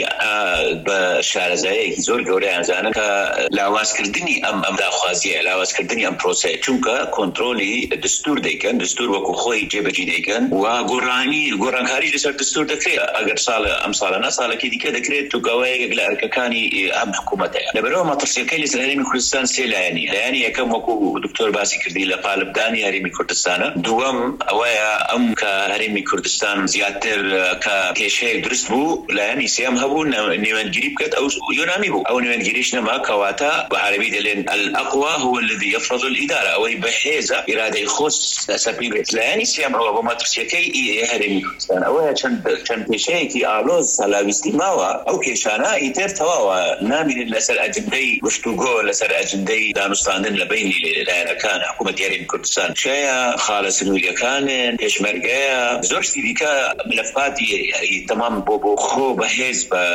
Speaker 4: بە شارەزایەکی زۆر گەورەیان زانن کە لاوازکردنی ئەم داخوازیە لاوازکردنی ئەم پرۆسەیە چونکە کۆنتڕۆلی دستور دەیکەن دستور وەکو خۆی جێبەجێ دەیکەن و گۆڕانکاری لەسەر دستور دەکرێت ئەگەر ئەم ساڵە ساڵێکی دیکە دەکرێت توگەوەیەک لە ئەرکەکانی ئەم حکوومەتەیە لەبەرەوە مەترسیەکەی لەسەر هەرێمی کوردستان سێ لایەنی یەکەم وەکو دکتۆر باسی کردی لە قالبدانی هەرێمی کوردستانە دووەم ئەوەیە ئەم کە هەرێمی کوردستان زیاتر کە کێشەیەک دروست بوو لایەنی سێم هەبوو نێوەندگیری بکات ئەو یۆنامی بوو ئەو نێوەندگیریش نەما کەواتە بە عەرەبی دەڵێن الأقوى هو الذي يفرض الإدارة ئەوەی بەهێزە ئیرادەی خۆس سەرپی بێت لایەنی سێم ئەوە بۆ مەترسیەکەی هەرێمی کوردستان ئەوەیە چەند کێشەیەکی ئالۆز هەلاویستی ماوە ئەو کێشانە ئیتر تەواوە نامینن لەسەر ئەجندەی گفتوگۆ لەسەر ئەجندەی دانوستاندن لە بینی لایەنەکان حکوومەتی هەرێمی کوردستان شەیە خاڵە سنووریەکانن پێشمەرگەیە زۆر شتی دیکە ملفاتی تەمام بۆ خۆ بەهێز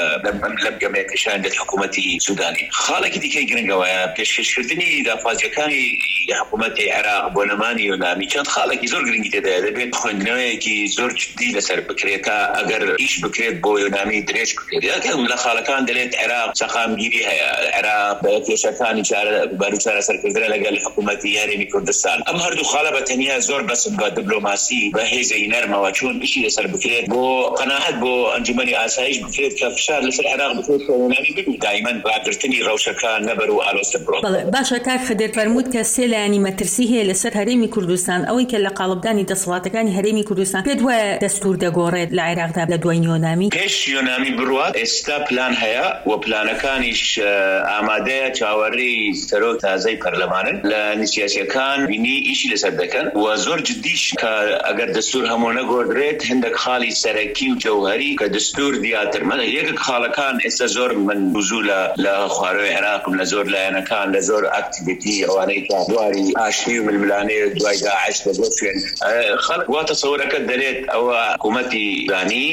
Speaker 4: لەم گەمەیە پێشاندێت حکوومەتی سودانی خاڵێکی دیکەی گرنگەوەیە پێشکەشکردنی داخوازیەکانی حکوومەتی عێراق بۆ نەمانی یۆنامی چەند خاڵێکی زۆر گرنگی تێدایە دەبێت خوێندنەوەیەکی زۆر جددی لەسەر بکرێت ئەگەر ئیش بکرێت بۆ یۆنامی درێژ بکرێت یەکەم لە خاڵەکان دەڵێت عێراق سەقامگیری هەیە عێراق کێشەکانی چارەسەرکردنە لەگەڵ حکوومەتی هەرێمی کوردستان ئەم هەردوو خاڵە بەتەنیا زۆر بەسم بە دیپلۆماسی بە هێزەی نەرمەوە چۆن ئیشی لەسەر بکرێت بۆ قەناعەت بۆ ئەنجومەنی ئاسایش بکرێت کە فشار لەسەر عێراق بکرێت کە یۆنامی ببێت دائیماً ڕاگررتنی ڕەوشەکان نەبەر و ئالۆستە بڕۆ
Speaker 1: باشە کاک خەدەر فەرمووت کە سێ لایەنی مەترسی هەیە لەسەر هەرێمی کوردستان ئەوەی کە لە قاڵبدانی دەسەڵاتەکانی هەرێمی کوردستان پێت وایە دەستور دەگۆڕێت لە عێراقدا لە دوای یۆنامی
Speaker 4: پێش یۆنامی بڕوات ئێستا پلان هەیە و پلانەکانیش ئامادەیە چاوەڕێی سەرۆک تازەی پەرلەمانن لە سیاسیەکان بینی ئیشی لەسەر دەکەن و زۆر جددیش کە ئەگەر دستور هەموو نەگۆڕدرێت هەندێک خاڵی سەرەکی و جەوهەری کە دستور دیاتر یەکێک خاڵەکان ئێستا زۆر من وزوو لە خواروی عێراقم لە زۆر لایەنەکان لە زۆر ئاکتیڤیتی ئەوانەی کە دواری ئاشتی و ململانەی دوای داعش لە زۆر شوێن خەڵک وا تەسەورەکە دەرێت ئەوە حکوومەتی دانی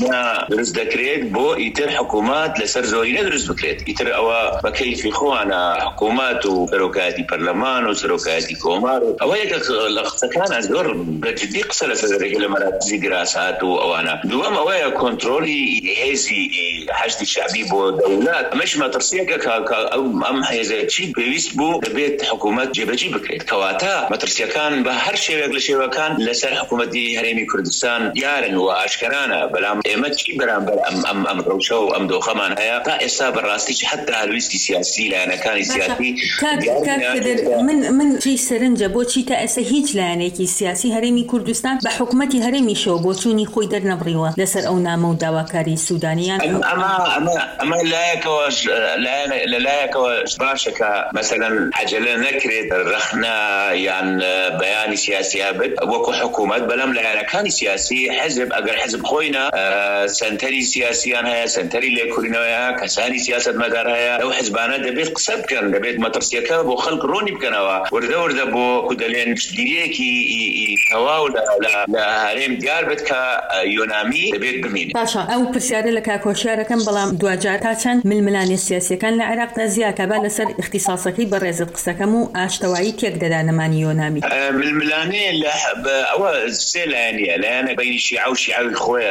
Speaker 4: دروست دەکرێت بۆ ئیتر حکوومەت لەسەر زۆری نەدروست بکرێت ئیتر ئەوە بە کەیفی خۆوانە حکوومەت و سەرۆکایەتی پەرلەمان و سەرۆکایەتی کۆمار ئەوە یەکە لە قسەکانە زۆر بەجددی قسە لەسەر لە مەراتبی گراسات و ئەوانە دووەم ئەوەیە کۆنتڕۆلی هێزی حەشدی شعبی بۆ دەوڵەت ئەمەش مەترسیەکە ئەم هێزەیەکی پێویست بوو دەبێت حکوومەت جێبەجێ بکرێت کەواتە مەترسیەکان بە هەر شێوێک لە شێوەکان لەسەر حکوومەتی هەرێمی کوردستان دیارن و ئاشکرانە بەڵام ئێمە چی بەرامبەر ئەم ڕەوشە و ئەم دۆخەمان هەیە تا ئێستا بەڕاستیش حتا هەلویستی سیاسی لایەنەکانی سیاسی
Speaker 1: من چی سەرنجە بۆچی تا ئێستا هیچ لایەنێکی سیاسی هەرێمی کوردستان بە حکوومەتی هەرێمیشەوە بۆ چوونی خۆی دەرنەبڕیوە لەسەر ئەو نامە و داواکاری سودانیان
Speaker 4: ئەمە لایەکەوە باشە کە مەسەلەن عەجەلە نەکرێت ڕەخنە یان بەیانی سیاسی هەبێت وەکو حکوومەت بەلام لایەنەکانی سیاسی حزب ئەگەر حزب خۆینە سنتەری سیاسیان هەیە سنتەری لێکۆڵینەوەیە کەسانی سیاسەتمەدار هەیە ئەو حزبانە دەبێت قسە بکەن دەبێت مەترسیەکە بۆ خەڵک ڕوونی بکەنەوە وردە بۆ کودەلێن گیریەکی تەواو لە هەرێم دیار بێت کە یۆنامی دەبێت بمینێت
Speaker 1: باشە ئەو پرسیارە لە کاکۆشیارەکەم بەڵام دوجار تا چەند ململانی سیاسیەکان لە عێراقدا زیاکە با لەسەر اختصاصەکەی بەڕێزت قسەکەم و ئاشتەوایی تێک دەدا نەمانی یۆنامی
Speaker 4: ململانێ ئەوە سێ لایەنە بینی شیعە و شیعەوی خۆیە بینی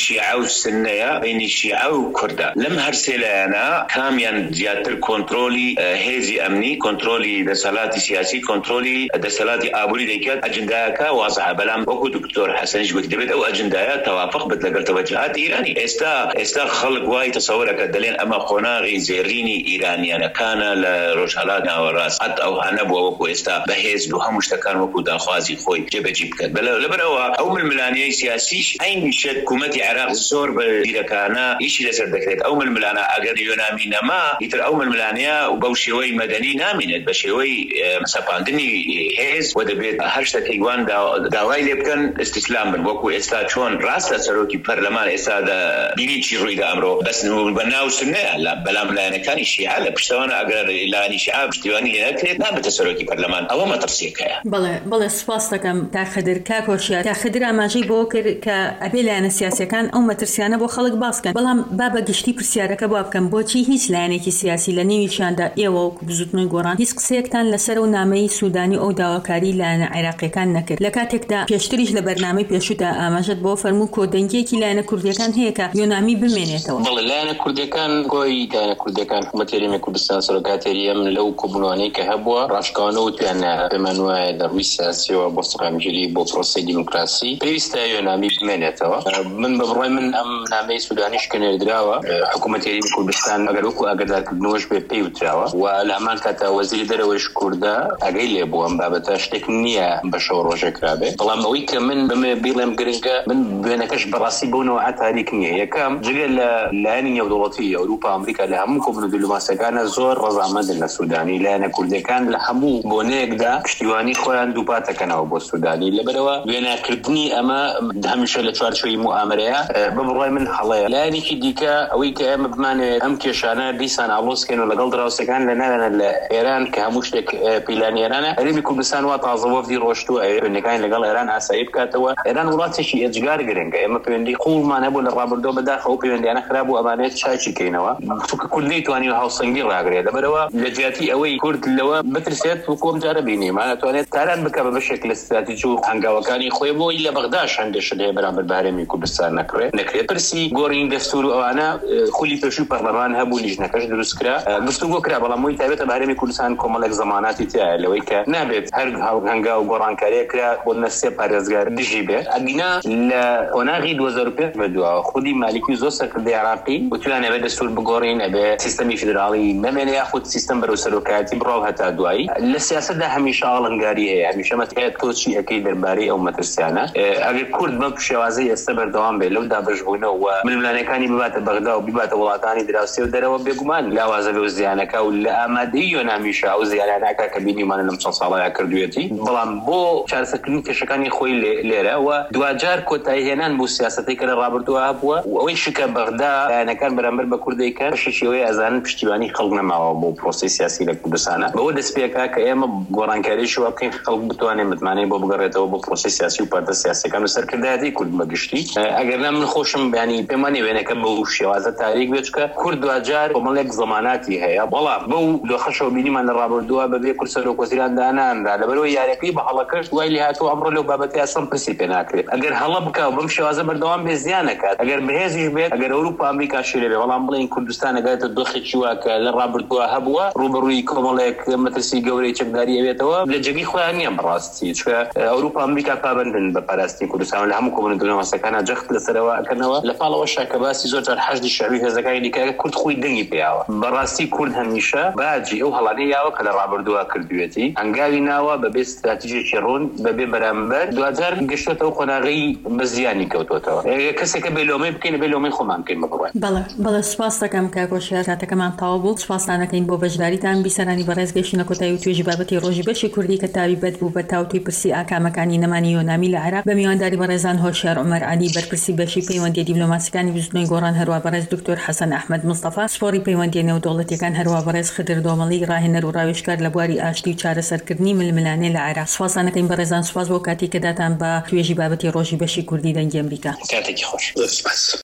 Speaker 4: شیعە و سنەیە بینی شیعە و کوردە لەم هەرسێلایەنە کامیان زیاتر کۆنتڕۆلی هێزی ئەمنی کۆنتڕۆلی دەسەڵاتی سیاسی کۆنتڕۆلی دەسەڵاتی ئابووری دەکات ئەجندایەکە وازعە بەڵام وەکو دکتۆر حەسەنیش گوت دەبێت ئەو ئەجندایە تەوافق بێت لەگەڵ تەوەجهات ئیرانی ئێستا خەڵک وای تەسەوورەکە دەڵێن ئەمە خۆناغی زێڕینی ئیرانیانەکانە لە ڕۆژهەڵات ناوەڕاست حتا ئەو هەنەبووە وەکو ئێستا بەهێز و هەموو شتەکان وەکو داخوازی خۆی جێبەجێ بکات لەبەرەوە ئەو ململانەی سیاسیش عینیشە حکوومەتی عێراق زۆر بە بیرەکانە ئیشی لەسەر دەکرێت ئەو ململانە ئەگەر یۆنامی نەما ئیتر ئەو ململانەیە و بەو شێوەی مەدەنی نامێنێت بە شێوەی سەپاندنی هێز و دەبێت هەر شتێکی وان داوای لێ بکەن استیسلام بن وەکو ئێستا چۆن ڕاستە سەرۆکی پەرلەمان ئێستا بینی چی ڕوویدا ئەمڕۆ بەس بەناو سنەیە بەلام لایەنەکانی شیعە لە پشتەوەنە ئەگەر لایەنی شیعە پشتیوانی لێ نەکرێت نابێتە سەرۆکی پەرلەمان ئەوە مەترسیەکەیە.
Speaker 1: بەڵێ سوپاس دەکەم تا خەدر کاکۆشیار تا خەدر ئاماژەی بۆ کرد کە ئەبێ لایەنە سیاسیەکان ئەو مەترسیانە بۆ خەڵک باسکەن بەڵام با بە گشتی پرسیارەکە بۆ بکەم بۆچی هیچ لایەنێکی سیاسی لە نێویشیاندا ئێوە و بزوتنەوەی گۆڕان هیچ قسەیەکتان لەسەر و نامەی سوودانی ئەو داواکاری لایەنە عێراقیەکان نەکرد لە کاتێکدا پێشتریش لە بەرنامەی پێشودا ئاماژەت بۆ فەرموو کۆدەنگیەکی لایەنە کوردیەکان هەیە کە یۆنامی بمێنێتەوە.
Speaker 2: بەڵێ لایەنە کوردیەکان گۆی لایەنە کوردیەکان حکوومەتی هەرێمی کوردستان سەرۆکاتێری ئەم لەو کۆبوونەوەی کە هەبووە ڕاشکاوانە وتیان پێمان وایە لە ڕووی سیاسیەوە بۆ سەرنجێری بۆ پرۆسەی دیموکراسی پێویستە یۆنامی بمێنێتەوە. من بە بڕای من ئەم نامەی سوودانیش کە نێردراوە حکوومەتی هەرێمی کوردستان ئەگەر وەکو ئاگادارکردنەوەش بێ پێی وتراوە و لە هەمان کاتە وەزیری دەرەوەیش کوردە ئەگەی لێبووە ئەم بابەتە شتێک نییە بە شەو ڕۆژێک کرابێ بەڵام ئەوەی کە من بمێ بیڵێم گرنگە من وێنەکەش بەڕاستی بۆنەوە تاریک نییە یەکەم جگە لە لایەنی نێودەوڵەتی ئەوروپا ئەمریکا لە هەموو کۆبوون و دیپلۆماسیەکانە زۆر ڕەزامەندن لە سوودانی لایەنە کوردیەکان لە هەموو بۆنەیەکدا پشتیوانی خۆیان دووپاتەکەنەوە بۆ سوودانی لەبەرەوە وێناکردنی ئەمە هەمیشە لە چوارچۆی موامەرەیە بە بڕای من هەڵەیە. لایەنێکی دیکە ئەوەی کە ئێمە بمانێت ئەم کێشانە دیسان ئاڵۆزکەن و لەگەڵ دراوسەکان لە ناوێنە لە ئێران کە هەموو شتێک پیلانی ئێرانە هەرێمی کوردستان وا تازە وەفدی ڕۆشتووە وێنەکانی لەگەڵ ئێران ئاسایی بکاتەوە ئێران وڵاتێکی ئێجگار گرنگە ئێمە پەیوەندی قوڵمان هەبوو لە ڕابردۆ بەداخەوە پەیوەندیانە خراپ و ئەمانێت چاچی کەینەوە کوردی توانی و هاوسەنگی ڕاگرێت لەبەرەوە لە جیاتی ئەوەی کورد لەوە بترسێت و کۆم جارە بینیم ئەتوانێت تاران بکە بە بەشێک لە استراتیژی و هەنگاوەکانی خۆی بۆی لە بەغداش هەندێشت هەیە بەرامبەر بە هەرێمی کوردستان نەکرێت پرسی گۆڕین دەستور و ئەوانە خولی پێشووی پەرلەمان هەبوو لیژنەکەش دروست کرا گفتوگۆ کرا بەڵام وی تایبەتە بە هەرێمی کوردستان کۆمەڵێک زەماناتی تایە لەوەی کە نابێت هەر هەنگاو و گۆڕانکاریە کرا بۆ نەسێ پارێزگار دژی بێت ئەگینا لە قۆناغی 2005 بەدووە خودی مالیکی زۆر سەرکردەی عێراقی وتوانە بێت دەستور بگۆڕین ئەبێت سیستەمی فیدراڵی نەمێنێ یاخود سیستەم بەرەو سەرۆکایەتی بڕاو هەتا دوایی لە سیاسەتدا هەمیشە ئاڵنگاری هەیە هەمیشە مەتکایەت تۆچی ئەەکەی دەربارەی ئەو مەترسیانە ئەگەر کورد بەم شێوازەی ئێستا بەردەوام بێت لەو دابەشبوونەوە و ململانەکانی بباتە بەغدا و بباتە وڵاتانی دراوسێ و دەرەوە بێگومان لاوازە بێ و زیانەکە و لە ئامادەی یۆنامیشە ئەو زیانانەکە کە بینیمانە لەم چەند ساڵەیە کردوێتی بەڵام بۆ چارەسەرکردنی کێشەکانی خۆی لێرە و دوجار کۆتایی هێنان بۆ سیاسەتی کە لە ڕابردووە هەبووە و ئەوەی شکە بەغدا لایەنەکان بەرامبەر بە کوردەکان شێوەیە ئەزانن پشتیوانی خەڵک نەماوە بۆ پرۆسی سیاسی لە کوردستانە بەوە دەست پێکا کە ئێمە گۆڕانکاریش وە بکەین خەڵک بتوانێت متمانەی بۆ بگەڕێتەوە بۆ پرۆسی سیاسی و پارتە سیاسیەکان و سەرکردایەتی کورد بەگشتی ئەگەرنا من خۆشم بیانی پێمانی وێنەکە بەو شێوازە تاریک بێت کە کورد دوجار کۆمەڵێک زەماناتی هەیە بەڵام بەو دۆخەشەوە بینیمان لە ڕابردووە بەبێ کورد سەرۆک وەزیران دانانرا لەبەرەوە یاریەکەی بە هەڵەکەش دوای لێ هاتووە ئەمڕۆ لەو بابەتی ئاسان پرسی پێ ناکرێت ئەگەر هەڵە بکە و بەم شێوازە بەردەوام بێ زیان نەکات ئەگەر بەهێزیش بێت ئەگەر ئەوروپا ئەمریکا شێرێ بێ بەڵام بڵێن کوردستان ئەگاتە دۆخێکی واکە لە ڕابردووە هەبووە ڕوبەڕووی کۆمەڵێک مەترسی گەورەی چەکداری ئەوێتەوە لە جێگەی خۆیان نییە بەڕاستی چکە ئەوروپا ئەمریکا پابندن بە پاراستنی کوردستان لە هەموو کۆمەڵە دڵنەوەسەکانە جەخت لەسەرەوە ئەکەنەوە لە پاڵەوە شاکە باسی زۆرجار حەشدی شەعبی هێزەکانی دیکە کورد خۆی دەنگی پێیاوە بەڕاستی کورد هەمیشە باجی ئەو هەڵانەی یاوە کە لە ڕابردووە کردوێتی هەنگاوی ناوە بەبێ استراتیژێکی ڕوون بەبێ بەرامبەر دوجار گەشتێتەوە قۆناغی بە زیانی کەوتوتەوە کەسێکە بێلۆمەی بکەین بێلۆمەی خۆمان بکەین بڕوای
Speaker 1: بەڵێ سوپاس دەکەم کاکۆشیار کاتەکەمان تەواو بوو سوپاسانەکەین بۆ بەشداریتان بیسەرانی بەڕێز گەشتنە کۆتایی و توێژی بابەتی ڕۆژی بەشی کوردی کە تایبەت بوو بە تاوتوی پرسی ئاکامەکانی نەمانی یۆنامی لە عێراق بە میوانداری بەڕێزان هۆشیار عومەر عەلی بەرپرسی بەشی پەیوەندی دیپلۆماسیەکانی بزوتنەوەی گۆڕان هەروە بەڕێز دکتۆر حەسەن ئەحمەد مستەفا سپۆڕی پەیوەندی نێودەوڵەتیەکان هەروە بەڕێز خدر دۆمەڵی ڕاهێنەر و ڕاوێژکار لە بواری ئاشتی و چارەسەرکردنی ململانێ لە عێراق سوپاسانەکەین بەڕێزان سوپاس بۆ کاتی کە داتان بە توێژی بابەتی ڕۆژی بەشی کوردی دەنگی ئەمریکا
Speaker 3: کاتێکی خۆش.